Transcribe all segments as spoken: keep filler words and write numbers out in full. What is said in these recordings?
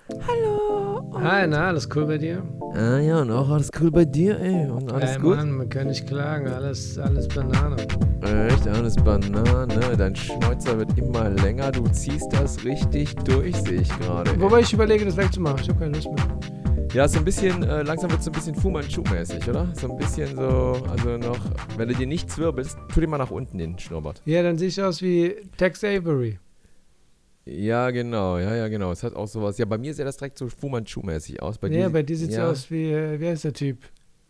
Hallo. Hi, na, alles cool bei dir? Ah ja, und auch alles cool bei dir, ey. Und alles ey, gut? Mann, wir können nicht klagen. Alles, alles Banane. Echt, alles Banane. Dein Schnäuzer wird immer länger. Du ziehst das richtig durch, sehe ich gerade. Wobei ich überlege, das wegzumachen. Ich habe keine Lust mehr. Ja, so ein bisschen, äh, langsam wird es so ein bisschen Fu Manchu-mäßig, oder? So ein bisschen so, also noch, wenn du dir nichts wirbelst, tu dir mal nach unten den Schnurrbart. Ja, dann sehe ich aus wie Tex Avery. Ja, genau, ja, ja, genau. Es hat auch sowas. Ja, bei mir sieht das direkt so Fu Manchu-mäßig aus. Bei Ja, dir, bei dir sieht es ja, aus wie, äh, wie heißt der Typ?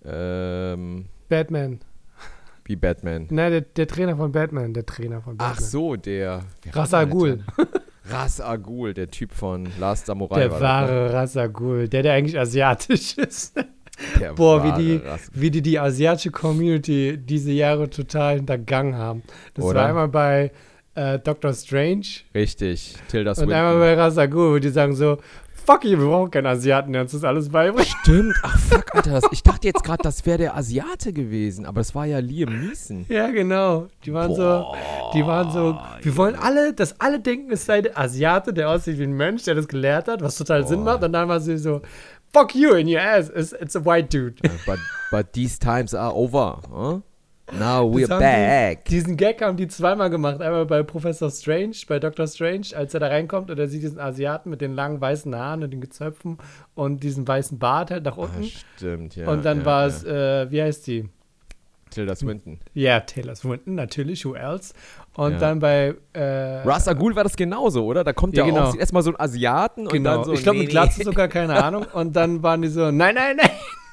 Ähm, Batman. wie Batman. Nein, der, der Trainer von Batman. Der Trainer von Batman. Ach so, der. Ra's al Ghul. Ra's al Ghul, der Typ von Last Samurai. Der war wahre Ra's al Ghul. Der, der eigentlich asiatisch ist. Der Boah, wie wahre die, Ra's- wie die die asiatische Community diese Jahre total hintergangen haben. Das Oder? war einmal bei äh, Doctor Strange Richtig, Tilda und Swinton. einmal bei Ra's al Ghul, wo die sagen so, fuck you, wir brauchen keinen Asiaten, der uns das alles beibringt. Stimmt, ach fuck, Alter, das, ich dachte jetzt gerade, das wäre der Asiate gewesen, aber das war ja Liam Neeson. Ja, genau. Die waren so, die waren so, wir wollen alle, dass alle denken, es sei der Asiate, der aussieht wie ein Mönch, der das gelehrt hat, was total Sinn macht. Und dann war sie so, fuck you in your ass, it's, it's a white dude. But, but these times are over. Huh? Now we're Das haben back. Die, diesen Gag haben die zweimal gemacht. Einmal bei Professor Strange, bei Doctor Strange, als er da reinkommt und er sieht diesen Asiaten mit den langen weißen Haaren und den Gezöpfen und diesen weißen Bart halt nach unten. Ah, stimmt, ja. und dann ja, war ja. es, äh, wie heißt die? Tilda Swinton. Ja, Taylor Swinton, natürlich, who else? Und Ja. dann bei äh, Ra's al Ghul war das genauso, oder? Da kommt Ja, ja, genau. auch erstmal so ein Asiaten und Genau, dann so. ich glaube nee, mit Glatze nee. sogar, keine Ahnung. Und dann waren die so, nein, nein, nein.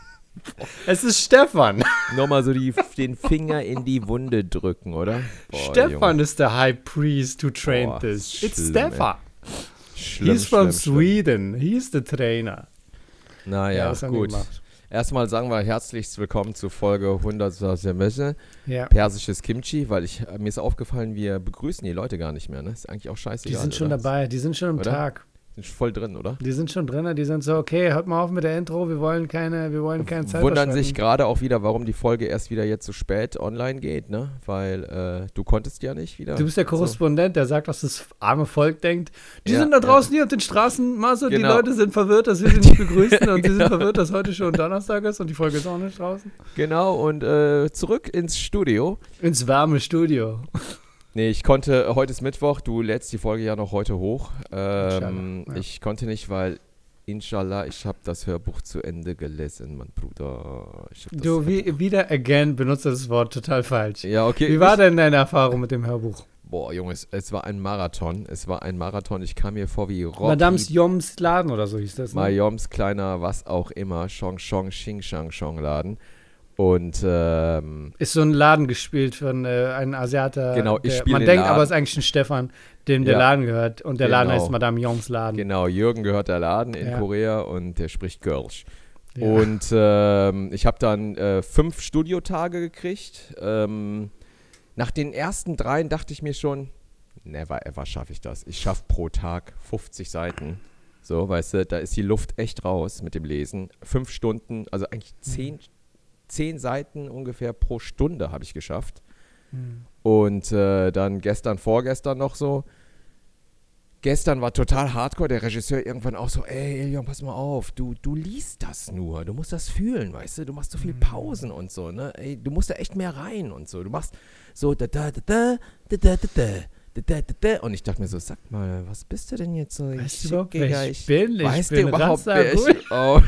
Es ist Stefan. Nochmal so die, den Finger in die Wunde drücken, oder? Boah, Stefan Junge. is the high priest who trained Boah, this. It's schlimm, Stefan. Schlimm, He's from schlimm, schlimm. Sweden. He's the trainer. Naja, das haben die gut. gemacht. Erstmal sagen wir herzlich willkommen zu Folge hundert aus der Messe. Ja. Persisches Kimchi, weil ich, mir ist aufgefallen, wir begrüßen die Leute gar nicht mehr. Ne? Ist eigentlich auch scheißegal. Die sind schon oder? dabei, die sind schon am Oder? Tag. Sind voll drin, oder? Die sind schon drin, die sind so, okay, hört mal auf mit der Intro, wir wollen keine, wir wollen keine Zeit Wundern sich verschwenden. gerade auch wieder, warum die Folge erst wieder jetzt so spät online geht, ne? Weil äh, du konntest ja nicht wieder. Du bist der Korrespondent, der sagt, was das arme Volk denkt. Die Ja, sind da ja. draußen hier auf den Straßen, Marco, die Genau. Leute sind verwirrt, dass wir sie nicht begrüßen und sie sind Genau. verwirrt, dass heute schon Donnerstag ist und die Folge ist auch nicht draußen. Genau, und äh, zurück ins Studio. Ins warme Studio. Nee, ich konnte, heute ist Mittwoch, du lädst die Folge ja noch heute hoch. Ähm, Inshallah, ja. Ich konnte nicht, weil, inshallah, ich habe das Hörbuch zu Ende gelesen, mein Bruder. Ich hab das Du, wie, wieder again benutzt das Wort total falsch. Ja, okay. Wie war denn deine Erfahrung mit dem Hörbuch? Boah, Jungs, es war ein Marathon. Es war ein Marathon. Ich kam mir vor wie Rocky. Madame's Joms Laden oder so hieß das, ne? Mayoms kleiner, was auch immer, Chong Chong Xing Shang Chong Laden. Und ähm, Ist so ein Laden gespielt von äh, einem Asiater. Genau, ich der, spiel Man den denkt Laden. aber, es ist eigentlich ein Stefan, dem der Ja. Laden gehört. Und der Laden Genau. heißt Madame Yoms Laden. genau, Jürgen gehört der Laden in Ja. Korea und der spricht Kölsch. Ja. Und ähm, ich habe dann äh, fünf Studiotage gekriegt. Ähm, nach den ersten dreien dachte ich mir schon, never ever schaffe ich das. Ich schaffe pro Tag fünfzig Seiten. So, weißt du, da ist die Luft echt raus mit dem Lesen. Fünf Stunden, also eigentlich zehn, zehn Seiten ungefähr pro Stunde habe ich geschafft. Hm. Und äh, dann gestern, vorgestern noch so. Gestern war total hardcore, der Regisseur irgendwann auch so, ey, Elion, pass mal auf, du, du liest das nur, du musst das fühlen, weißt du, du machst so viel Pausen und so, ne, ey, du musst da echt mehr rein und so, du machst so da da da da da da da da da da da und ich dachte mir so, sag mal, was bist du denn jetzt so? Weißt du Ich überhaupt, schicke wer ja, ich bin? Ich weißt bin du überhaupt, Ra's al wer Ghul. ich, oh.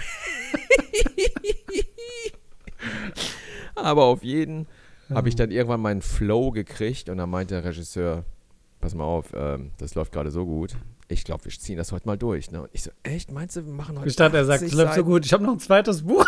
Aber auf jeden habe ich dann irgendwann meinen Flow gekriegt und dann meinte der Regisseur, pass mal auf, ähm, das läuft gerade so gut. Ich glaube, wir ziehen das heute mal durch. Ne? Und ich so, echt, meinst du, wir machen heute Ich dachte, er sagt, es läuft so gut. Ich habe noch ein zweites Buch.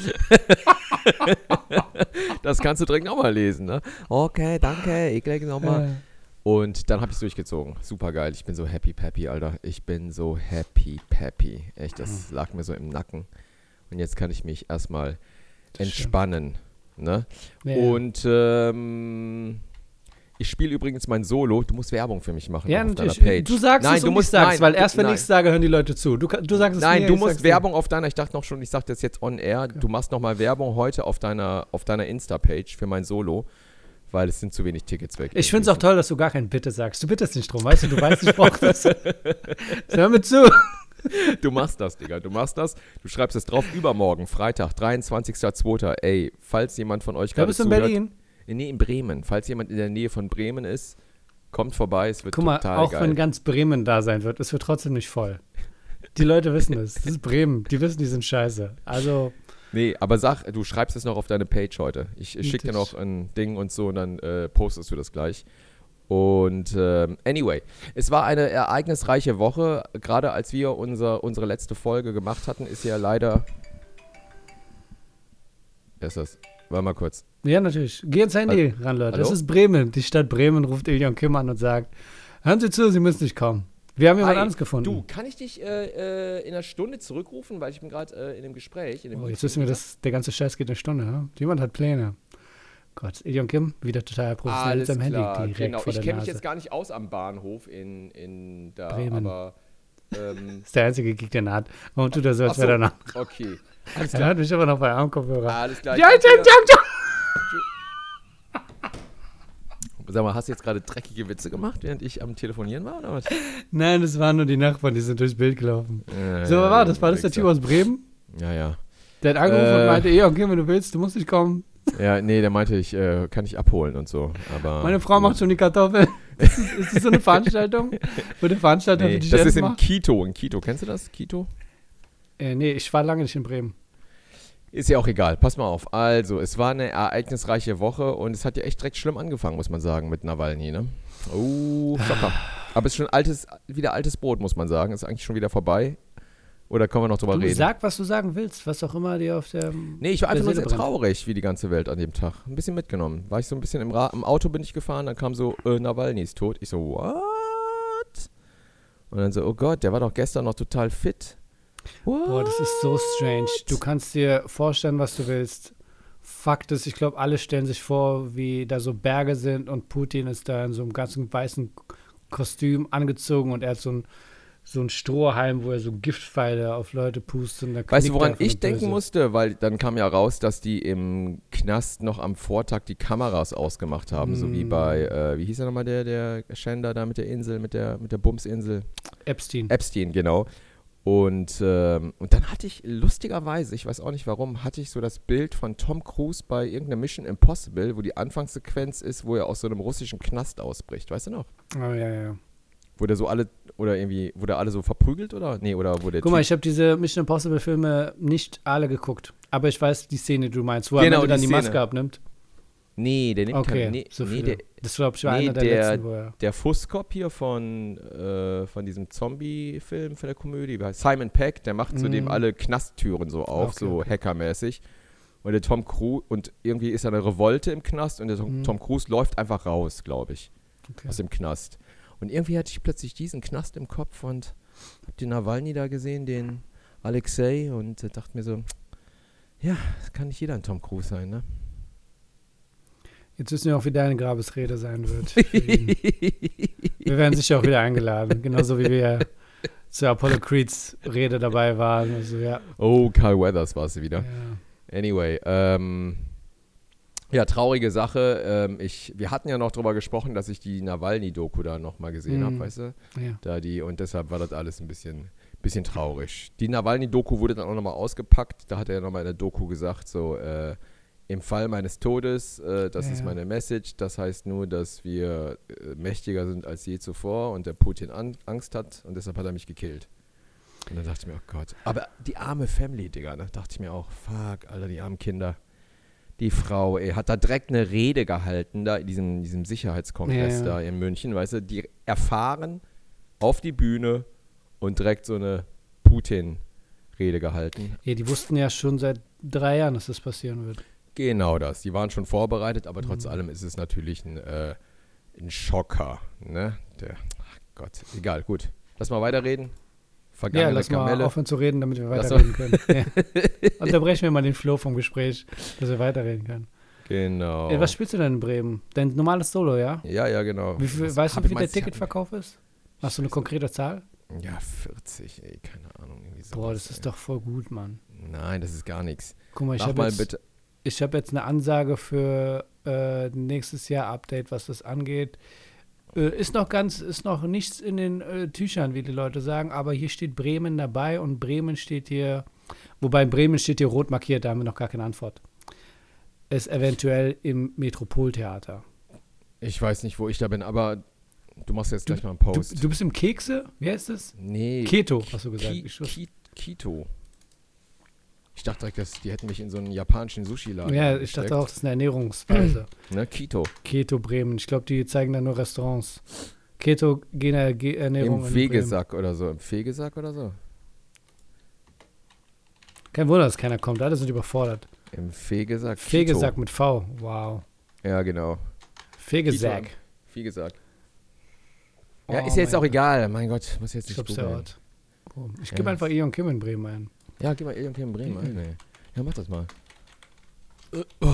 Das kannst du dringend auch mal lesen. Ne? Okay, danke, ich lege nochmal. Und dann habe ich es durchgezogen. Super geil. Ich bin so happy peppy, Alter. Ich bin so happy peppy. Echt, das lag mir so im Nacken. Und jetzt kann ich mich erstmal entspannen. Ne? Ja. Und ähm, ich spiele übrigens mein Solo. Du musst Werbung für mich machen Ja, auf deiner natürlich. Page. Du sagst nein, es du und musst ich sag's, nein, weil erst wenn nein. ich es sage, hören die Leute zu. Du, du sagst es Nein, mir, du ich musst sag's dir. Werbung auf deiner, ich dachte noch schon, ich sag das jetzt on air, du machst nochmal Werbung heute auf deiner, auf deiner Insta-Page für mein Solo, weil es sind zu wenig Tickets weg. Ich finde es auch toll, dass du gar kein Bitte sagst. Du bittest nicht drum, weißt du, du weißt, ich brauche das. Hör mir zu. Du machst das, Digga. Du machst das. Du schreibst es drauf. Übermorgen, Freitag, dreiundzwanzigster zweiter Ey, falls jemand von euch Da gerade bist du in zuhört. Berlin. Nee, in Bremen. Falls jemand in der Nähe von Bremen ist, kommt vorbei. Es wird Guck mal, total auch geil. wenn ganz Bremen da sein wird, es wird trotzdem nicht voll. Die Leute wissen es. Das ist Bremen. Die wissen, die sind scheiße. Also, Nee, aber sag, du schreibst es noch auf deine Page heute. Ich, ich schicke dir noch ein Ding und so und dann äh, postest du das gleich. Und ähm, anyway, es war eine ereignisreiche Woche. Gerade als wir unser, unsere letzte Folge gemacht hatten, ist ja leider... Wer ist das? Warte mal kurz. ja, natürlich. Geh ins Handy ran, Leute. Das Hallo? ist Bremen. Die Stadt Bremen ruft Ilion Kim an und sagt, hören Sie zu, Sie müssen nicht kommen. Wir haben jemand Hi, anderes gefunden. Du, kann ich dich äh, äh, in einer Stunde zurückrufen, weil ich bin gerade äh, in einem Gespräch. In dem Oh, jetzt Meeting wissen wir, wieder. dass der ganze Scheiß geht eine Stunde. Ja? Jemand hat Pläne. Gott, Ilion Kim, wieder total professionell mit Alles seinem Handy klar, direkt genau. vor Ich der kenne mich Nase. jetzt gar nicht aus am Bahnhof in, in da, Bremen. aber ähm, Das ist der einzige Gig, den er hat. Warum tut er so, als ach so, wäre er noch? okay. Alles Er klar. hat mich aber noch bei Armkopfhörer. Alles klar. Ja, Ich ja, bin wieder- ja, ja. Sag mal, hast du jetzt gerade dreckige Witze gemacht, während ich am Telefonieren war, oder was? Nein, das waren nur die Nachbarn, die sind durchs Bild gelaufen. Ja, So, ja, wer war das? War das der Wichser. Typ aus Bremen? Ja, ja. Der hat angerufen Äh. und meinte, Ilion Kim, wenn du willst, du musst nicht kommen. Ja, nee, der meinte, ich äh, kann dich abholen und so. Aber Meine Frau macht schon die Kartoffeln. Ist das, ist das so eine Veranstaltung, wo der Veranstalter Nee, für dich das ist Essen in macht? Quito. In Quito. Kennst du das? Quito? Äh, nee, ich war lange nicht in Bremen. Ist ja auch egal. Pass mal auf. Also, es war eine ereignisreiche Woche und es hat ja echt direkt schlimm angefangen, muss man sagen, mit Nawalny, ne? Oh, Schocker. Aber es ist schon altes, wieder altes Brot, muss man sagen. Ist eigentlich schon wieder vorbei. Oder können wir noch drüber Du reden? sag, was du sagen willst, was auch immer dir auf der... Nee, ich war einfach der nur sehr Seele brennt. traurig, wie die ganze Welt an dem Tag. Ein bisschen mitgenommen. War ich so ein bisschen im, Ra im Auto bin ich gefahren, dann kam so, äh, Nawalny ist tot. Ich so, what? Und dann so, oh Gott, der war doch gestern noch total fit. What? Boah, das ist so strange. Du kannst dir vorstellen, was du willst. Fakt ist, ich glaube, alle stellen sich vor, wie da so Berge sind und Putin ist da in so einem ganzen weißen Kostüm angezogen und er hat so ein, so ein Strohhalm, wo er so Giftpfeile auf Leute pustet. Und da Weißt du, knickt woran er von ich der denken Böse. musste? Weil dann kam ja raus, dass die im Knast noch am Vortag die Kameras ausgemacht haben. So wie Mm. bei, äh, wie hieß er nochmal, der, der Schänder da mit der Insel, mit der, mit der Bumsinsel? Epstein. Epstein, genau. Und, ähm, und dann hatte ich lustigerweise, ich weiß auch nicht warum, hatte ich so das Bild von Tom Cruise bei irgendeiner Mission Impossible, wo die Anfangssequenz ist, wo er aus so einem russischen Knast ausbricht. Weißt du noch? Oh, ja, ja. Wo der so alle, oder irgendwie, wo der alle so verprügelt, oder? Nee, oder wo der Guck mal, Typ- ich habe diese Mission Impossible Filme nicht alle geguckt. Aber ich weiß die Szene, die du meinst, wo er Genau, am Ende dann die die Szene. Maske abnimmt. Nee, der nimmt Okay, kein, nee, so nee, viel. der, Das glaube ich war nee, einer der, der- letzten, wo er... der Fusskopf hier von, äh, von diesem Zombie-Film, von der Komödie, wie heißt Simon Pegg, der macht zu Mm. dem alle Knasttüren so auf, Okay, so okay. hackermäßig. Und der Tom Cruise, und irgendwie ist da eine Revolte im Knast und der Tom, Mm. Tom Cruise läuft einfach raus, glaube ich, Okay. aus dem Knast. Und irgendwie hatte ich plötzlich diesen Knast im Kopf und hab den Nawalny da gesehen, den Alexei, und äh, dachte mir so, ja, das kann nicht jeder ein Tom Cruise sein, ne? Jetzt wissen wir auch, wie deine Grabesrede sein wird. für ihn. Wir werden sicher auch wieder eingeladen. Genauso wie wir zur Apollo Creeds Rede dabei waren. Also, ja. Oh, Carl Weathers war es wieder. ja. Anyway, ähm, ja, traurige Sache. Ähm, ich, wir hatten ja noch drüber gesprochen, dass ich die Nawalny-Doku da nochmal gesehen Mhm. habe, weißt du? ja. Da die, und deshalb war das alles ein bisschen, bisschen traurig. Die Nawalny-Doku wurde dann auch nochmal ausgepackt. Da hat er ja nochmal in der Doku gesagt, so, äh, im Fall meines Todes, äh, das Ja, ist ja. meine Message, das heißt nur, dass wir äh, mächtiger sind als je zuvor und der Putin an, Angst hat und deshalb hat er mich gekillt. Und dann dachte ich mir, oh Gott. Aber die arme Family, Digga, da dachte ich mir auch, fuck, Alter, die armen Kinder. Die Frau, ey, hat da direkt eine Rede gehalten, da in diesem, diesem Sicherheitskongress Ja, ja. da in München, weißt du, die erfahren auf die Bühne und direkt so eine Putin-Rede gehalten. ja, die wussten ja schon seit drei Jahren, dass das passieren wird. Genau das. Die waren schon vorbereitet, aber trotz Mhm. allem ist es natürlich ein, äh, ein Schocker. Ne? Der, ach Gott, egal, gut. Lass mal weiterreden. Ja, Vergangene lass mal Kamelle. aufhören zu reden, damit wir Lass weiterreden können. Ja. Unterbrechen wir mal den Flow vom Gespräch, dass wir weiterreden können. Genau. Ey, was spielst du denn in Bremen? Dein normales Solo, ja? Ja, ja, genau. Wie viel, Was weißt du, hab wie ich viel der meinst, ich hab- Ticketverkauf ist? Hast du eine konkrete Zahl? Ja, vierzig, ey, keine Ahnung. Irgendwie sowas, Boah, das ist ey. doch voll gut, Mann. Nein, das ist gar nichts. Guck mal, ich Mach habe mal jetzt, bitte. ich hab jetzt eine Ansage für äh, nächstes Jahr Update, was das angeht. Äh, ist noch ganz, ist noch nichts in den äh, Tüchern, wie die Leute sagen, aber hier steht Bremen dabei und Bremen steht hier, wobei in Bremen steht hier rot markiert, da haben wir noch gar keine Antwort. Ist eventuell im Metropoltheater. Ich weiß nicht, wo ich da bin, aber du machst jetzt Du- gleich mal einen Du, Post. du bist im Kekse? Wie heißt das? nee. Keto, hast du gesagt. Ki Ich wusste- Ki Kito. Ich dachte direkt, dass die hätten mich in so einen japanischen Sushi-Laden ja, ich dachte gesteckt. auch, das ist eine Ernährungsweise. Ne, Kito. Keto Bremen. Ich glaube, die zeigen da nur Restaurants. Keto Gene Ge Ernährung Im in Fegesack oder so. Im Fegesack oder so? Bremen. Kein Wunder, dass keiner kommt. Alle sind überfordert. Im Fegesack. Kito. Fegesack mit V. Wow. Ja, genau. Fegesack. Kito. Fegesack. Ja, Oh ist ja jetzt mein auch Gott. egal. Mein Gott, muss jetzt Ich nicht glaube, der googeln. Ort. Boom. Ich gebe Ja. einfach Ion Kim in Bremen ein. Ja, gib mal Elion Kim in Bremen Mhm. ein, ey. Ja, mach das mal. Äh, oh.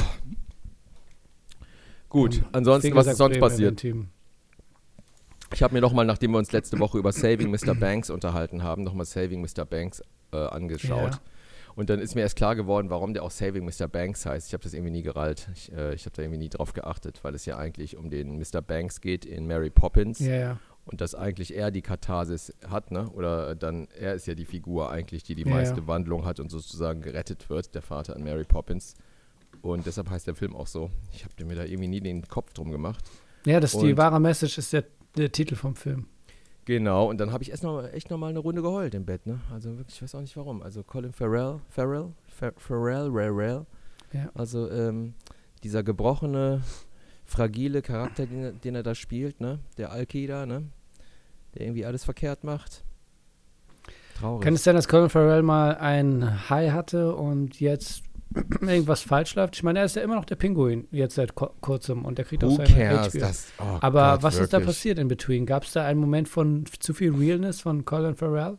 Gut, Um, ansonsten, was Fegesack ist sonst Bremen, passiert? Team. Ich habe mir nochmal, nachdem wir uns letzte Woche über Saving Mister Banks unterhalten haben, nochmal Saving Mister Banks äh, angeschaut. Ja. Und dann ist mir erst klar geworden, warum der auch Saving Mister Banks heißt. Ich habe das irgendwie nie gerallt. Ich, äh, ich habe da irgendwie nie drauf geachtet, weil es ja eigentlich um den Mister Banks geht in Mary Poppins. Ja, ja. Und dass eigentlich er die Katharsis hat, ne? Oder dann, er ist ja die Figur eigentlich, die die Ja, meiste ja. Wandlung hat und sozusagen gerettet wird, der Vater an Mary Poppins. Und deshalb heißt der Film auch so. Ich habe mir da irgendwie nie den Kopf drum gemacht. Ja, das ist die Und- wahre Message, ist der, der Titel vom Film. Genau, und dann habe ich erst noch, echt noch mal eine Runde geheult im Bett, ne? Also wirklich, ich weiß auch nicht warum. Also Colin Farrell, Farrell, Fer- Farrell, Farrell. Ja. Also ähm, dieser gebrochene, fragile Charakter, den, er- den er da spielt, ne? Der Al-Qaida, ne? Der irgendwie alles verkehrt macht. Traurig. Kann es sein, dass Colin Farrell mal ein High hatte und jetzt irgendwas falsch läuft? Ich meine, er ist ja immer noch der Pinguin jetzt seit ko- kurzem und der kriegt auch Who seine cares? H B O. Das, oh Aber Gott, was ist da wirklich. passiert in between? Gab es da einen Moment von f- zu viel Realness von Colin Farrell?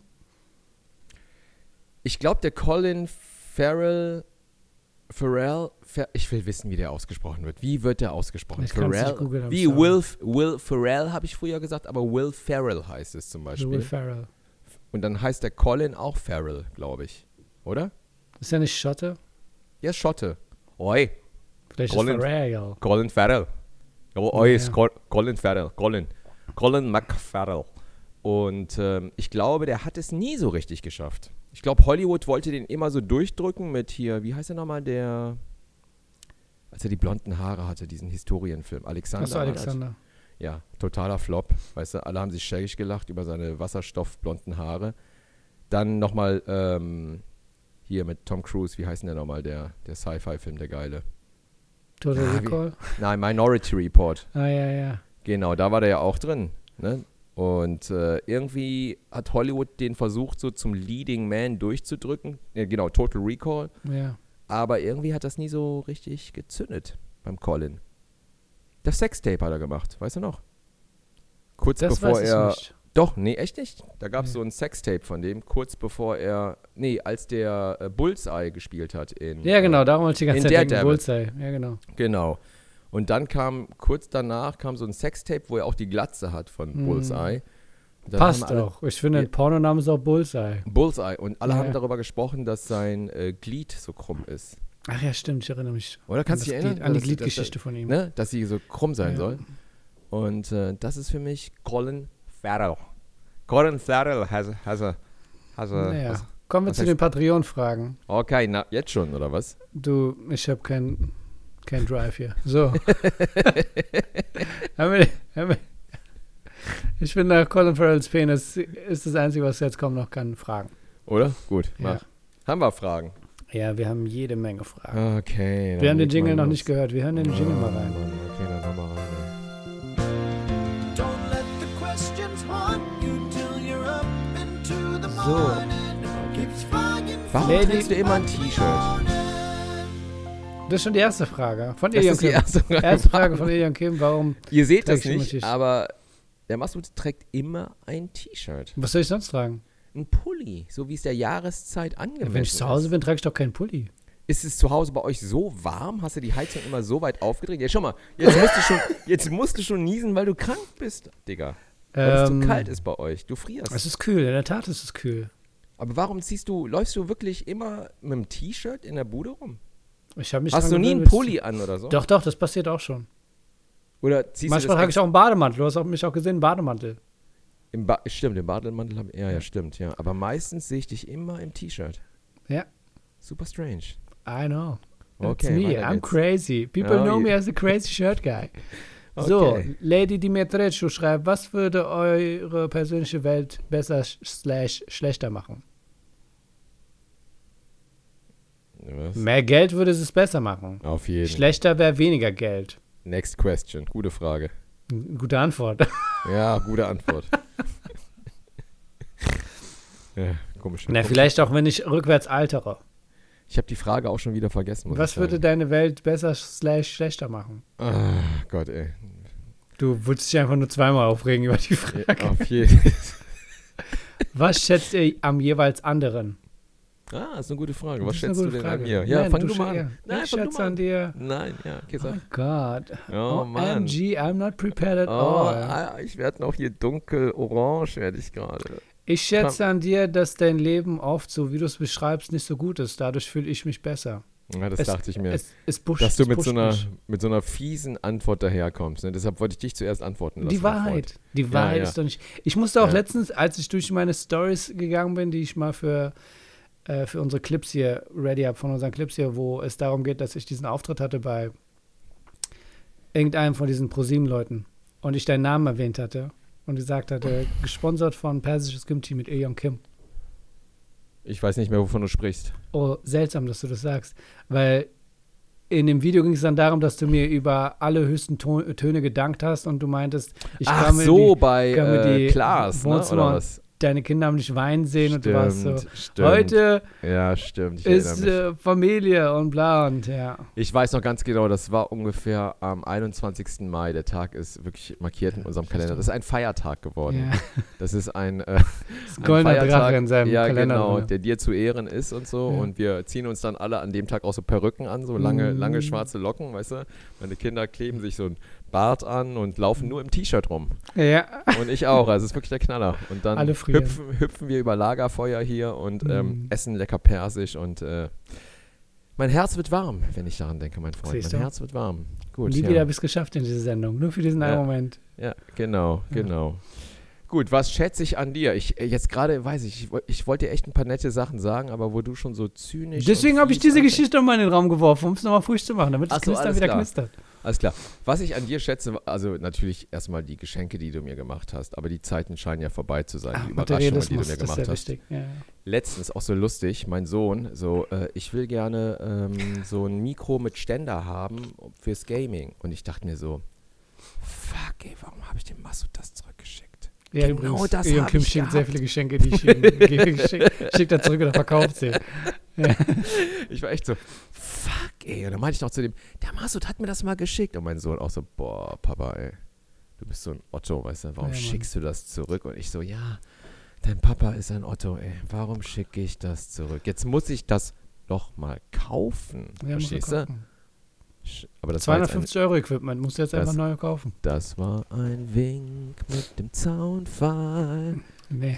Ich glaube, der Colin Farrell, Farrell, Fer ich will wissen, wie der ausgesprochen wird. Wie wird der ausgesprochen? Ich kann's nicht Farrell? googeln, I'm Wie sorry. Will, Will Ferrell habe ich früher gesagt, aber Will Ferrell heißt es zum Also Beispiel. Will Ferrell. Und dann heißt der Colin auch Farrell, glaube ich. Oder? Ist er nicht Schotte? Ja, Schotte. Oi, Vielleicht Colin- ist Farrell. Colin Farrell. Oh, oi, Ja. ist Col Colin Farrell. Colin. Colin McFarrell. Und ähm, ich glaube, der hat es nie so richtig geschafft. Ich glaube, Hollywood wollte den immer so durchdrücken mit hier, wie heißt der nochmal, der, als er die blonden Haare hatte, diesen Historienfilm. Alexander. Achso, war das? Alexander. Ja, totaler Flop. Weißt du, alle haben sich schäbig gelacht über seine wasserstoffblonden Haare. Dann nochmal ähm, hier mit Tom Cruise, wie heißt denn der nochmal, der, der Sci-Fi-Film, der geile? Total Ah, wie- Recall. Nein, Minority Report. Ah, ja, ja. Genau, da war der ja auch drin. Ne? Und äh, irgendwie hat Hollywood den versucht, so zum Leading Man durchzudrücken. Ja, genau, Total Recall. Ja. Aber irgendwie hat das nie so richtig gezündet beim Colin. Das Sextape hat er gemacht, weißt du noch? Kurz Das bevor weiß ich er. nicht. Doch, nee, echt nicht. Da gab es Nee. so ein Sextape von dem, kurz bevor er. Nee, als der äh, Bullseye gespielt hat in. Ja, genau, darum wollte ich die ganze in Zeit denken, Daredevil. Bullseye. Ja, genau. Genau. Und dann kam, kurz danach kam so ein Sextape, wo er auch die Glatze hat von Mhm. Bullseye. Und dann Passt haben alle, auch. Ich finde, Ja. ein Pornoname ist auch Bullseye. Bullseye. Und alle Ja. haben darüber gesprochen, dass sein äh, Glied so krumm ist. Ach ja, stimmt, ich erinnere mich. Oder an kannst du das dich erinnern? Glied, an die Dass- dass- Gliedgeschichte von ihm. Ne? Dass sie so krumm sein Ja. soll. Und äh, das ist für mich Colin Farrell. Colin Farrell has, has a... Has a Naja. has, Kommen wir was zu heißt- den Patreon-Fragen. okay, na, jetzt schon, oder was? Du, ich habe kein, kein Drive hier. So. Haben wir- haben wir- ich finde, nach Colin Farrells Penis ist das Einzige, was jetzt kommen noch kann, Fragen. Oder? Gut, Ja. mach. Haben wir Fragen? Ja, wir haben jede Menge Fragen. Okay. wir haben den leg Jingle mal noch los. nicht gehört. Wir hören den Jingle mal rein. Mann, okay, dann hau mal rein. Ey. Don't let the questions haunt you till you're up into the So. morning. Keep spying Warum Lady- trägst du immer ein T-Shirt? Das ist schon die erste Frage von Das Ilian ist die Kim. erste Frage. Erste Frage von Ilian Kim. Warum? Ihr seht das Trägst du immer nicht, T-Shirt? aber der Masud trägt immer ein T-Shirt. Was soll ich sonst tragen? Ein Pulli, so wie es der Jahreszeit angemessen Wenn ich zu Hause ist. bin, trage ich doch keinen Pulli. Ist es zu Hause bei euch so warm? Hast du die Heizung immer so weit aufgedreht? Ja, schau mal, jetzt musst du schon, jetzt musst du schon niesen, weil du krank bist, Digga. Weil es Ähm, so kalt ist bei euch. Du frierst. Es ist kühl, in der Tat ist es kühl. Aber warum ziehst du, läufst du wirklich immer mit einem T-Shirt in der Bude rum? Ich habe mich Hast dran du nie einen gewöhnt, Pulli an oder so? Doch, doch, das passiert auch schon. Oder ziehst Manchmal du trage das ich auch einen Bademantel. Du hast auch, mich auch gesehen, Bademantel. im ba- Stimmt, im Bademantel haben ja, ja, stimmt, ja. Aber meistens sehe ich dich immer im T-Shirt. Ja. Super strange. I know. That's Okay, me. weiter I'm geht's. crazy. People Oh, know you- me as a crazy shirt guy. So, Okay. Lady Dimitrescu schreibt, was würde eure persönliche Welt besser slash schlechter machen? Was? Mehr Geld würde es besser machen. Auf jeden. Schlechter wäre weniger Geld. Next question. Gute Frage. Gute Antwort. Ja, gute Antwort. ja, komisch. Na, vielleicht auch, wenn ich rückwärts altere. Ich habe die Frage auch schon wieder vergessen. Muss Was ich würde sagen. deine Welt besser slash schlechter machen? Ah, Gott, ey. Du würdest dich einfach nur zweimal aufregen über die Frage. Ja, auf jeden Was schätzt ihr am jeweils anderen? Ah, ist eine gute Frage. Das Was ist eine schätzt du gute denn an Frage. mir? Ja, Nein, fang du du mal schä- an. Nein, ich fang du schätze mal an dir. Nein, ja, okay, Oh sag. mein Gott. Oh, Mann. O M G, I'm not prepared at Oh, all. ah, ich werde noch hier dunkel-orange, werde ich gerade. Ich schätze an dir, dass dein Leben oft, so wie du es beschreibst, nicht so gut ist. Dadurch fühle ich mich besser. Ja, das es, dachte ich mir. Es, es pusht, dass du es mit pusht so, einer, mich. mit so einer fiesen Antwort daherkommst. Ne? Deshalb wollte ich dich zuerst antworten lassen. Die mein Freund. Wahrheit. Die Wahrheit ja. ist doch nicht. Ich musste auch Ja. letztens, als ich durch meine Stories gegangen bin, die ich mal für, äh, für unsere Clips hier ready habe, von unseren Clips hier, wo es darum geht, dass ich diesen Auftritt hatte bei irgendeinem von diesen ProSieben-Leuten und ich deinen Namen erwähnt hatte und gesagt hatte, gesponsert von Persisches Gym-Team mit Eon Kim. Ich weiß nicht mehr, wovon du sprichst. Oh, seltsam, dass du das sagst, weil in dem Video ging es dann darum, dass du mir über alle höchsten Ton Töne gedankt hast und du meintest, ich Ach kann mir so, die, bei kann mir äh, die Klaas, ne? Wohnzimmer oder und was? deine Kinder haben nicht weinen sehen und du warst so, stimmt. heute Ja, stimmt. Ich ist erinnere mich. äh, Familie und bla und ja. Ich weiß noch ganz genau, das war ungefähr am einundzwanzigsten Mai. Der Tag ist wirklich markiert in unserem Kalender. Das ist ein Feiertag geworden. ja. Das ist ein, äh, Das ein goldener Feiertag, Drache in seinem ja, Kalender. genau, drin. der dir zu Ehren ist und so. Ja. Und wir ziehen uns dann alle an dem Tag auch so Perücken an, so lange, Mhm. lange schwarze Locken, weißt du. Meine Kinder kleben sich so ein Bart an und laufen nur im T-Shirt rum. Ja. Und ich auch, also es ist wirklich der Knaller. Und dann Alle frieren. hüpfen, hüpfen wir über Lagerfeuer hier und ähm, Mm. essen lecker Persisch und äh, mein Herz wird warm, wenn ich daran denke, mein Freund. Siehst Mein du? Herz wird warm. Gut, Nie ja. wieder habe ich es geschafft in dieser Sendung. Nur für diesen einen Ja. Moment. Ja, genau, Ja. genau. Gut, was schätze ich an dir? Ich äh, jetzt gerade weiß ich, ich, woll- ich wollte dir echt ein paar nette Sachen sagen, aber wo du schon so zynisch Deswegen und habe ich fies diese anfängst- Geschichte nochmal in den Raum geworfen, um es nochmal frisch zu machen, damit das Ach so, Knistern alles wieder klar. knistert. Alles klar. Was ich an dir schätze, also natürlich erstmal die Geschenke, die du mir gemacht hast, aber die Zeiten scheinen ja vorbei zu sein, die Überraschungen, die du Materialismus, mir das ist gemacht sehr hast. wichtig. Ja. Letztens auch so lustig, mein Sohn, so, äh, ich will gerne ähm, so ein Mikro mit Ständer haben fürs Gaming. Und ich dachte mir so, fuck ey, warum habe ich dem Masud das zurückgeschickt? Ja, Genau übrigens, das Eon hab Kim ich schickt sehr gehabt. viele Geschenke, die ich ihm gebe. Schickt schickt er zurück oder verkauft sie. Ich war echt so, fuck ey. Und dann meinte ich noch zu dem, der Masud hat mir das mal geschickt. Und mein Sohn auch so, boah, Papa ey, du bist so ein Otto, weißt du, warum Ja, Mann. schickst du das zurück? Und ich so, ja, dein Papa ist ein Otto, ey, warum schicke ich das zurück? Jetzt muss ich das doch mal kaufen, Ja, muss er verstehst du? kaufen. Sch- Aber das war, jetzt ein, zweihundertfünfzig Euro Equipment, musst du jetzt Das- einfach neu kaufen. das war ein Wink mit dem Zaunfall. Nee.